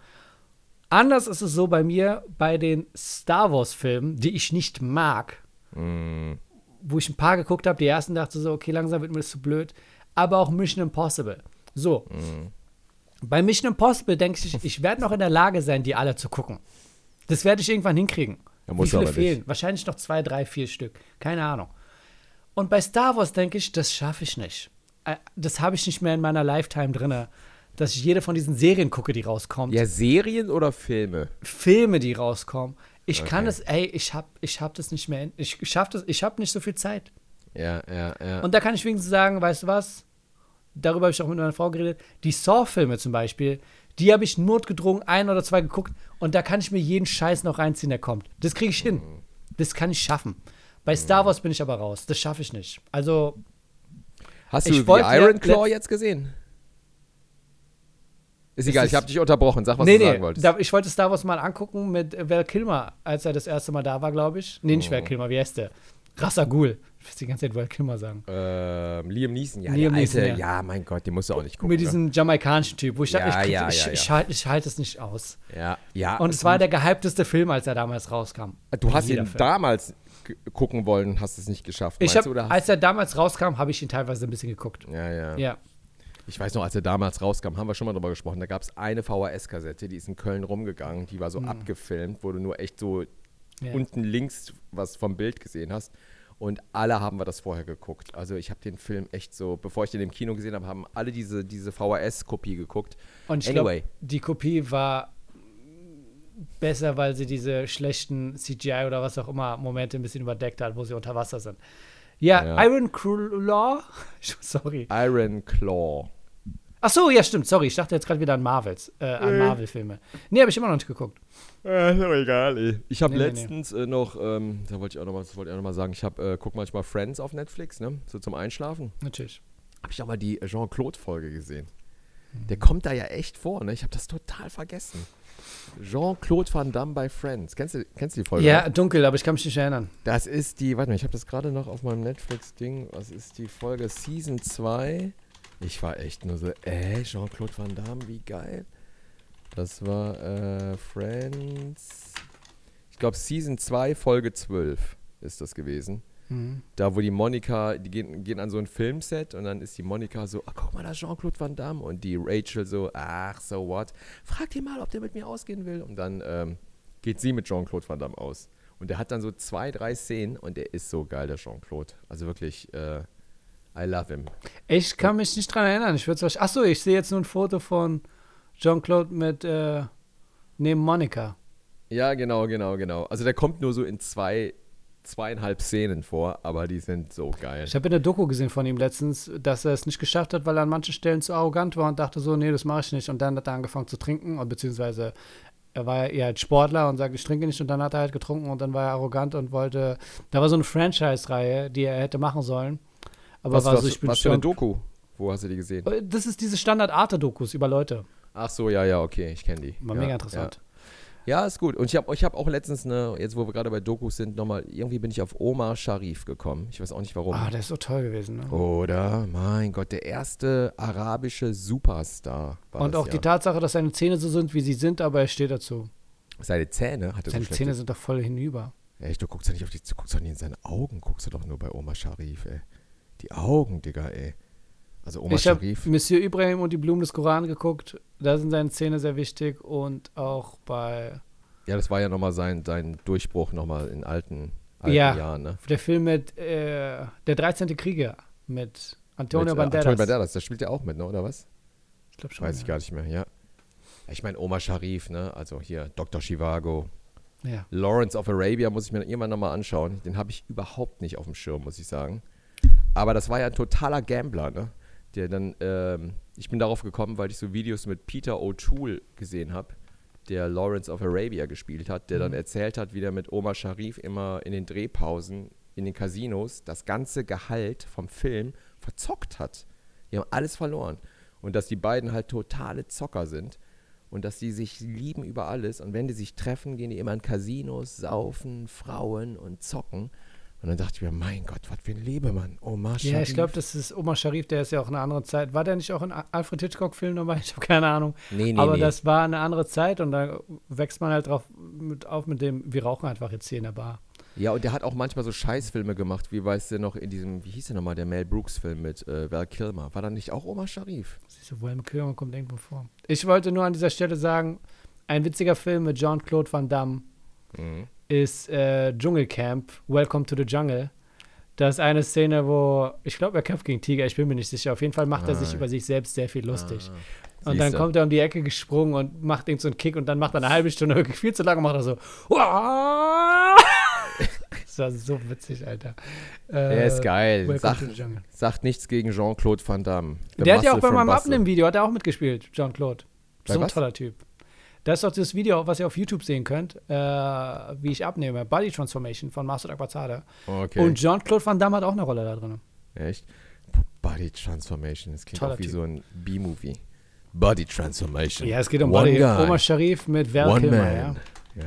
Anders ist es so bei mir, bei den Star Wars-Filmen, die ich nicht mag, Mm, wo ich ein paar geguckt habe, die ersten dachte so, okay, langsam wird mir das zu blöd. Aber auch Mission Impossible. So. mm. Bei Mission Impossible denke ich, ich werde noch in der Lage sein, die alle zu gucken. Das werde ich irgendwann hinkriegen. Ja, Wie musst du viele aber nicht. fehlen? Wahrscheinlich noch zwei, drei, vier Stück. Keine Ahnung. Und bei Star Wars denke ich, das schaffe ich nicht. Äh, Das habe ich nicht mehr in meiner Lifetime drin, dass ich jede von diesen Serien gucke, die rauskommt. Ja, Serien oder Filme? Filme, die rauskommen. Ich kann Okay. das, ey, ich hab, ich hab das nicht mehr. in- Ich schaff das, ich habe nicht so viel Zeit. Ja, ja, ja. Und da kann ich wenigstens sagen, weißt du was? Darüber habe ich auch mit meiner Frau geredet. Die Saw-Filme zum Beispiel, die habe ich notgedrungen ein oder zwei geguckt und da kann ich mir jeden Scheiß noch reinziehen, der kommt. Das kriege ich hin. Das kann ich schaffen. Bei Star Wars bin ich aber raus. Das schaffe ich nicht. Also, Hast ich du die wollte ja Iron Claw letzt- jetzt gesehen? Ist Es egal, ist- ich habe dich unterbrochen. Sag, was nee, du nee, sagen wolltest. da, ich wollte Star Wars mal angucken mit äh, Val Kilmer, als er das erste Mal da war, glaube ich. Nee, nicht Oh. Val Kilmer, wie heißt der? Ra's al Ghul. Ich will die ganze Zeit Val Kilmer sagen. Ähm, Liam Neeson, ja, Liam der alte, Neeson, ja. ja. mein Gott, den musst du auch nicht gucken. Mit diesem jamaikanischen Typ, wo ich Ja, dachte, ich, krieg- ja, ich, ja, ich, ja. halt, ich halte es nicht aus. ne? Ja, ja. Und es war der gehypteste Film, als er damals rauskam. Du hast Jeder ihn Film. damals g- gucken wollen, hast es nicht geschafft. Ich meinst hab, du, oder hast- als er damals rauskam, habe ich ihn teilweise ein bisschen geguckt. ja, ja, Ja. Ich weiß noch, als er damals rauskam, haben wir schon mal drüber gesprochen. Da gab es eine V H S-Kassette, die ist in Köln rumgegangen. Die war so abgefilmt, wo du nur echt so Hm. Ja. unten links was vom Bild gesehen hast. Und alle haben wir das vorher geguckt. Also ich habe den Film echt so, bevor ich den im Kino gesehen habe, haben alle diese, diese V H S-Kopie geguckt. Und ich Anyway. glaube, die Kopie war besser, weil sie diese schlechten C G I oder was auch immer Momente ein bisschen überdeckt hat, wo sie unter Wasser sind. Ja, Ja. Iron Claw, sorry. Iron Claw. Ach so, ja, stimmt, sorry. Ich dachte jetzt gerade wieder an Marvels, äh, an Marvel-Filme. Nee, habe ich immer noch nicht geguckt. Äh, ist aber egal, ey. Ich habe Nee, nee, letztens Äh, noch, ähm, da wollte ich auch noch mal, das wollte ich auch noch mal sagen, ich habe, äh, guck manchmal Friends auf Netflix, ne? So zum Einschlafen. Natürlich. Habe ich auch mal die Jean-Claude-Folge gesehen. Der Mhm. kommt da ja echt vor, ne? Ich habe das total vergessen. Jean-Claude Van Damme bei Friends. Kennst du, kennst du die Folge? Ja, dunkel, aber ich kann mich nicht erinnern. Das ist die, warte mal, ich habe das gerade noch auf meinem Netflix-Ding. Was ist die Folge? Season zwei. Ich war echt nur so, äh, Jean-Claude Van Damme, wie geil. Das war äh, Friends. Ich glaube, Season zwei, Folge zwölf ist das gewesen. Mhm. Da, wo die Monika, die gehen, gehen an so ein Filmset und dann ist die Monika so, ach, guck mal, da ist Jean-Claude Van Damme. Und die Rachel so, ach, so what? Frag ihn mal, ob der mit mir ausgehen will. Und dann ähm, geht sie mit Jean-Claude Van Damme aus. Und der hat dann so zwei, drei Szenen und der ist so geil, der Jean-Claude. Also wirklich, äh, I love him. Ich kann mich nicht dran erinnern. Ich würde Achso, ich sehe jetzt nur ein Foto von Jean-Claude mit äh, neben Monica. Ja, genau, genau, genau. Also der kommt nur so in zwei, zweieinhalb Szenen vor, aber die sind so geil. Ich habe in der Doku gesehen von ihm letztens, dass er es nicht geschafft hat, weil er an manchen Stellen zu arrogant war und dachte so, nee, das mache ich nicht. Und dann hat er angefangen zu trinken, und beziehungsweise er war ja eher halt Sportler und sagt, ich trinke nicht, und dann hat er halt getrunken und dann war er arrogant und wollte, da war so eine Franchise-Reihe, die er hätte machen sollen. Aber was war was, so, ich bin was für eine schon, Doku? Wo hast du die gesehen? Das ist diese Standard-Arte-Dokus über Leute. Ach so, ja, ja, okay, ich kenne die. War ja, mega interessant. Ja. ja, ist gut. Und ich habe ich hab auch letztens, eine, jetzt wo wir gerade bei Dokus sind, nochmal, irgendwie bin ich auf Omar Sharif gekommen. Ich weiß auch nicht warum. Ah, der ist so toll gewesen, ne? Oder? Mein Gott, der erste arabische Superstar war Und das, auch ja. die Tatsache, dass seine Zähne so sind, wie sie sind, aber er steht dazu. Seine Zähne hat er Seine so Zähne schlechte. sind doch voll hinüber. Ey, du guckst ja nicht auf die, du guckst doch nicht in seine Augen, guckst du doch nur bei Omar Sharif, ey. Die Augen, Digga, ey. Also Omar Ich habe Sharif. Monsieur Ibrahim und die Blumen des Koran geguckt. Da sind seine Zähne sehr wichtig. Und auch bei Ja, das war ja nochmal sein, sein Durchbruch nochmal in alten, alten Ja. Jahren, ne? der Film mit äh, Der dreizehnte Krieger mit Antonio Mit, äh, Banderas. Antonio Banderas, da spielt er auch mit, ne, oder was? Ich glaube schon. Weiß ich ja. gar nicht mehr, ja. Ich meine, Omar Sharif, ne? Also hier, Doktor Zhivago. Ja. Lawrence of Arabia muss ich mir irgendwann nochmal anschauen. Den habe ich überhaupt nicht auf dem Schirm, muss ich sagen. Aber das war ja ein totaler Gambler, ne? Der dann, ähm, ich bin darauf gekommen, weil ich so Videos mit Peter O'Toole gesehen habe, der Lawrence of Arabia gespielt hat, der dann erzählt hat, wie der mit Omar Sharif immer in den Drehpausen in den Casinos das ganze Gehalt vom Film verzockt hat. Die haben alles verloren. Und dass die beiden halt totale Zocker sind. Und dass die sich lieben über alles. Und wenn die sich treffen, gehen die immer in Casinos, saufen, Frauen und zocken. Und dann dachte ich mir, mein Gott, was für ein Lebemann. Omar Sharif. Ja, ich glaube, das ist Omar Sharif, der ist ja auch in einer anderen Zeit. War der nicht auch in Alfred Hitchcock-Filmen dabei? Ich habe keine Ahnung. Nee, nee, Aber nee. das war eine andere Zeit und da wächst man halt drauf mit, auf mit dem, wir rauchen einfach jetzt hier in der Bar. Ja, und der hat auch manchmal so Scheißfilme gemacht, wie weißt du noch in diesem, wie hieß der nochmal, der Mel Brooks-Film mit äh, Val Kilmer. War da nicht auch Omar Sharif? Siehst du, Wilhelm Köhler kommt irgendwo vor. Ich wollte nur an dieser Stelle sagen, ein witziger Film mit Jean-Claude Van Damme Mhm. ist äh, Dschungelcamp, Welcome to the Jungle. Da ist eine Szene, wo, ich glaube, er kämpft gegen Tiger, ich bin mir nicht sicher. Auf jeden Fall macht er sich Ah. über sich selbst sehr viel lustig. Ah. Und dann Siehste. kommt er um die Ecke gesprungen und macht irgend so einen Kick und dann macht er eine halbe Stunde wirklich viel zu lange und macht er so. Uah! Das war so witzig, Alter. Äh, Der ist geil. Welcome Sag, to the Jungle. sagt nichts gegen Jean-Claude Van Damme. The Der hat ja auch Muscle bei from meinem Bustle. Abnehmen-Video, hat er auch mitgespielt, Jean-Claude. Bei So ein was? toller Typ. Da ist doch das Video, was ihr auf YouTube sehen könnt, äh, wie ich abnehme. Body Transformation von Masud Akbazadeh. Okay. Und Jean-Claude Van Damme hat auch eine Rolle da drin. Echt? Body Transformation. Das klingt Toller auch wie Typ. so ein B-Movie. Body Transformation. Ja, es geht um One Body. guy. Omar Sharif mit Val One Kilmer, man. ja. Ja.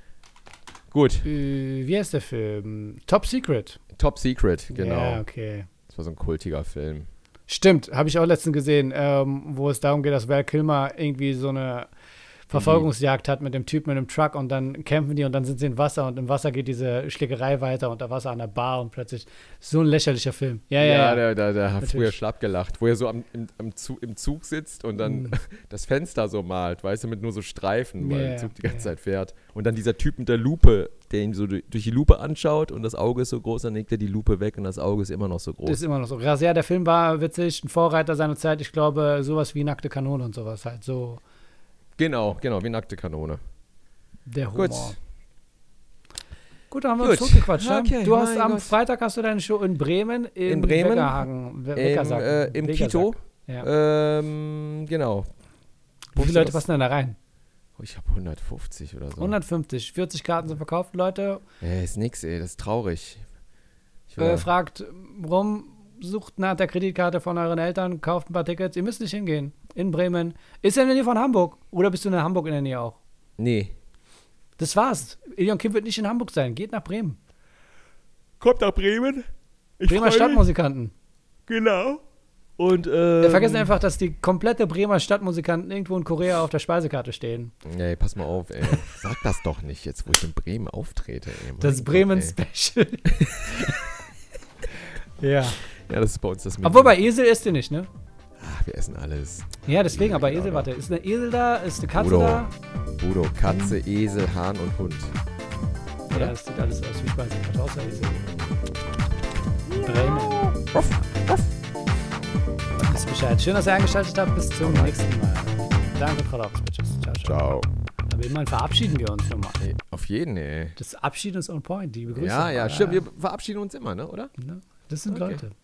Gut. Äh, wie heißt der Film? Top Secret. Top Secret, genau. Ja, okay. Das war so ein kultiger Film. Stimmt, habe ich auch letztens gesehen, ähm, wo es darum geht, dass Val Kilmer irgendwie so eine Verfolgungsjagd hat mit dem Typ mit dem Truck und dann kämpfen die und dann sind sie im Wasser und im Wasser geht diese Schlägerei weiter unter Wasser an der Bar und plötzlich so ein lächerlicher Film. Ja, ja, ja. der, der, der hat Natürlich. früher schlapp gelacht, wo er so am, im, am Zug, im Zug sitzt und dann Mm. das Fenster so malt, weißt du, mit nur so Streifen, weil Ja, der Zug die ganze ja. Zeit fährt. Und dann dieser Typ mit der Lupe, der ihn so durch durch die Lupe anschaut und das Auge ist so groß, dann legt er die Lupe weg und das Auge ist immer noch so groß. Das ist immer noch so. Krass, ja, der Film war witzig, ein Vorreiter seiner Zeit. Ich glaube, sowas wie Nackte Kanone und sowas halt. So Genau, genau, wie nackte Kanone. der Humor. Gut. Gut, dann haben wir Gut. uns zurückgequatscht. ne? Okay, du hast mein am Gott. Freitag hast du deine Show in Bremen im In Bremen? Weckerhagen. We- Im, Weckersack. äh, im Wegersack. Kito. Ja. Ähm, genau. Wie viele Leute das? passen denn da rein? Oh, ich habe hundertfünfzig oder so. hundertfünfzig, vierzig Karten sind verkauft, Leute. Ey, ist nix, ey, das ist traurig. Ich Äh, war, fragt rum, sucht nach der Kreditkarte von euren Eltern, kauft ein paar Tickets. Ihr müsst nicht hingehen. In Bremen. Ist er in der Nähe von Hamburg? Oder bist du in Hamburg in der Nähe auch? nee. Das war's. Ilion Kim wird nicht in Hamburg sein. Geht nach Bremen. Kommt nach Bremen. Ich Bremer freu mich. Stadtmusikanten. Genau. Und, ähm, Wir vergessen einfach, dass die komplette Bremer Stadtmusikanten irgendwo in Korea auf der Speisekarte stehen. Ey, pass mal auf, ey. Sag das doch nicht jetzt, wo ich in Bremen auftrete, ey. Mein Das Gott, Bremen ey. Special. Ja. Ja, das ist bei uns das Obwohl bei Esel isst ihr nicht, ne? Ach, wir essen alles. Ja, deswegen, aber Ja, Esel, oder? warte. Ist eine Esel da? Ist eine Katze Udo. da? Udo, Katze, Esel, Hahn und Hund. Ja, das sieht alles aus wie Speisekarte, außer Esel. Bremen. Ruff, ruff. Bescheid. Schön, dass ihr eingeschaltet habt. Bis zum nächsten Mal. Danke, Frau Raps, Bitches. Ciao, ciao. Ciao. Aber immerhin verabschieden wir uns nochmal. Ey, auf jeden, ey. Das Abschied ist on point. Die Begrüßung. Ja, ja, stimmt. Wir verabschieden uns immer, ne, oder? Das sind Okay. Leute.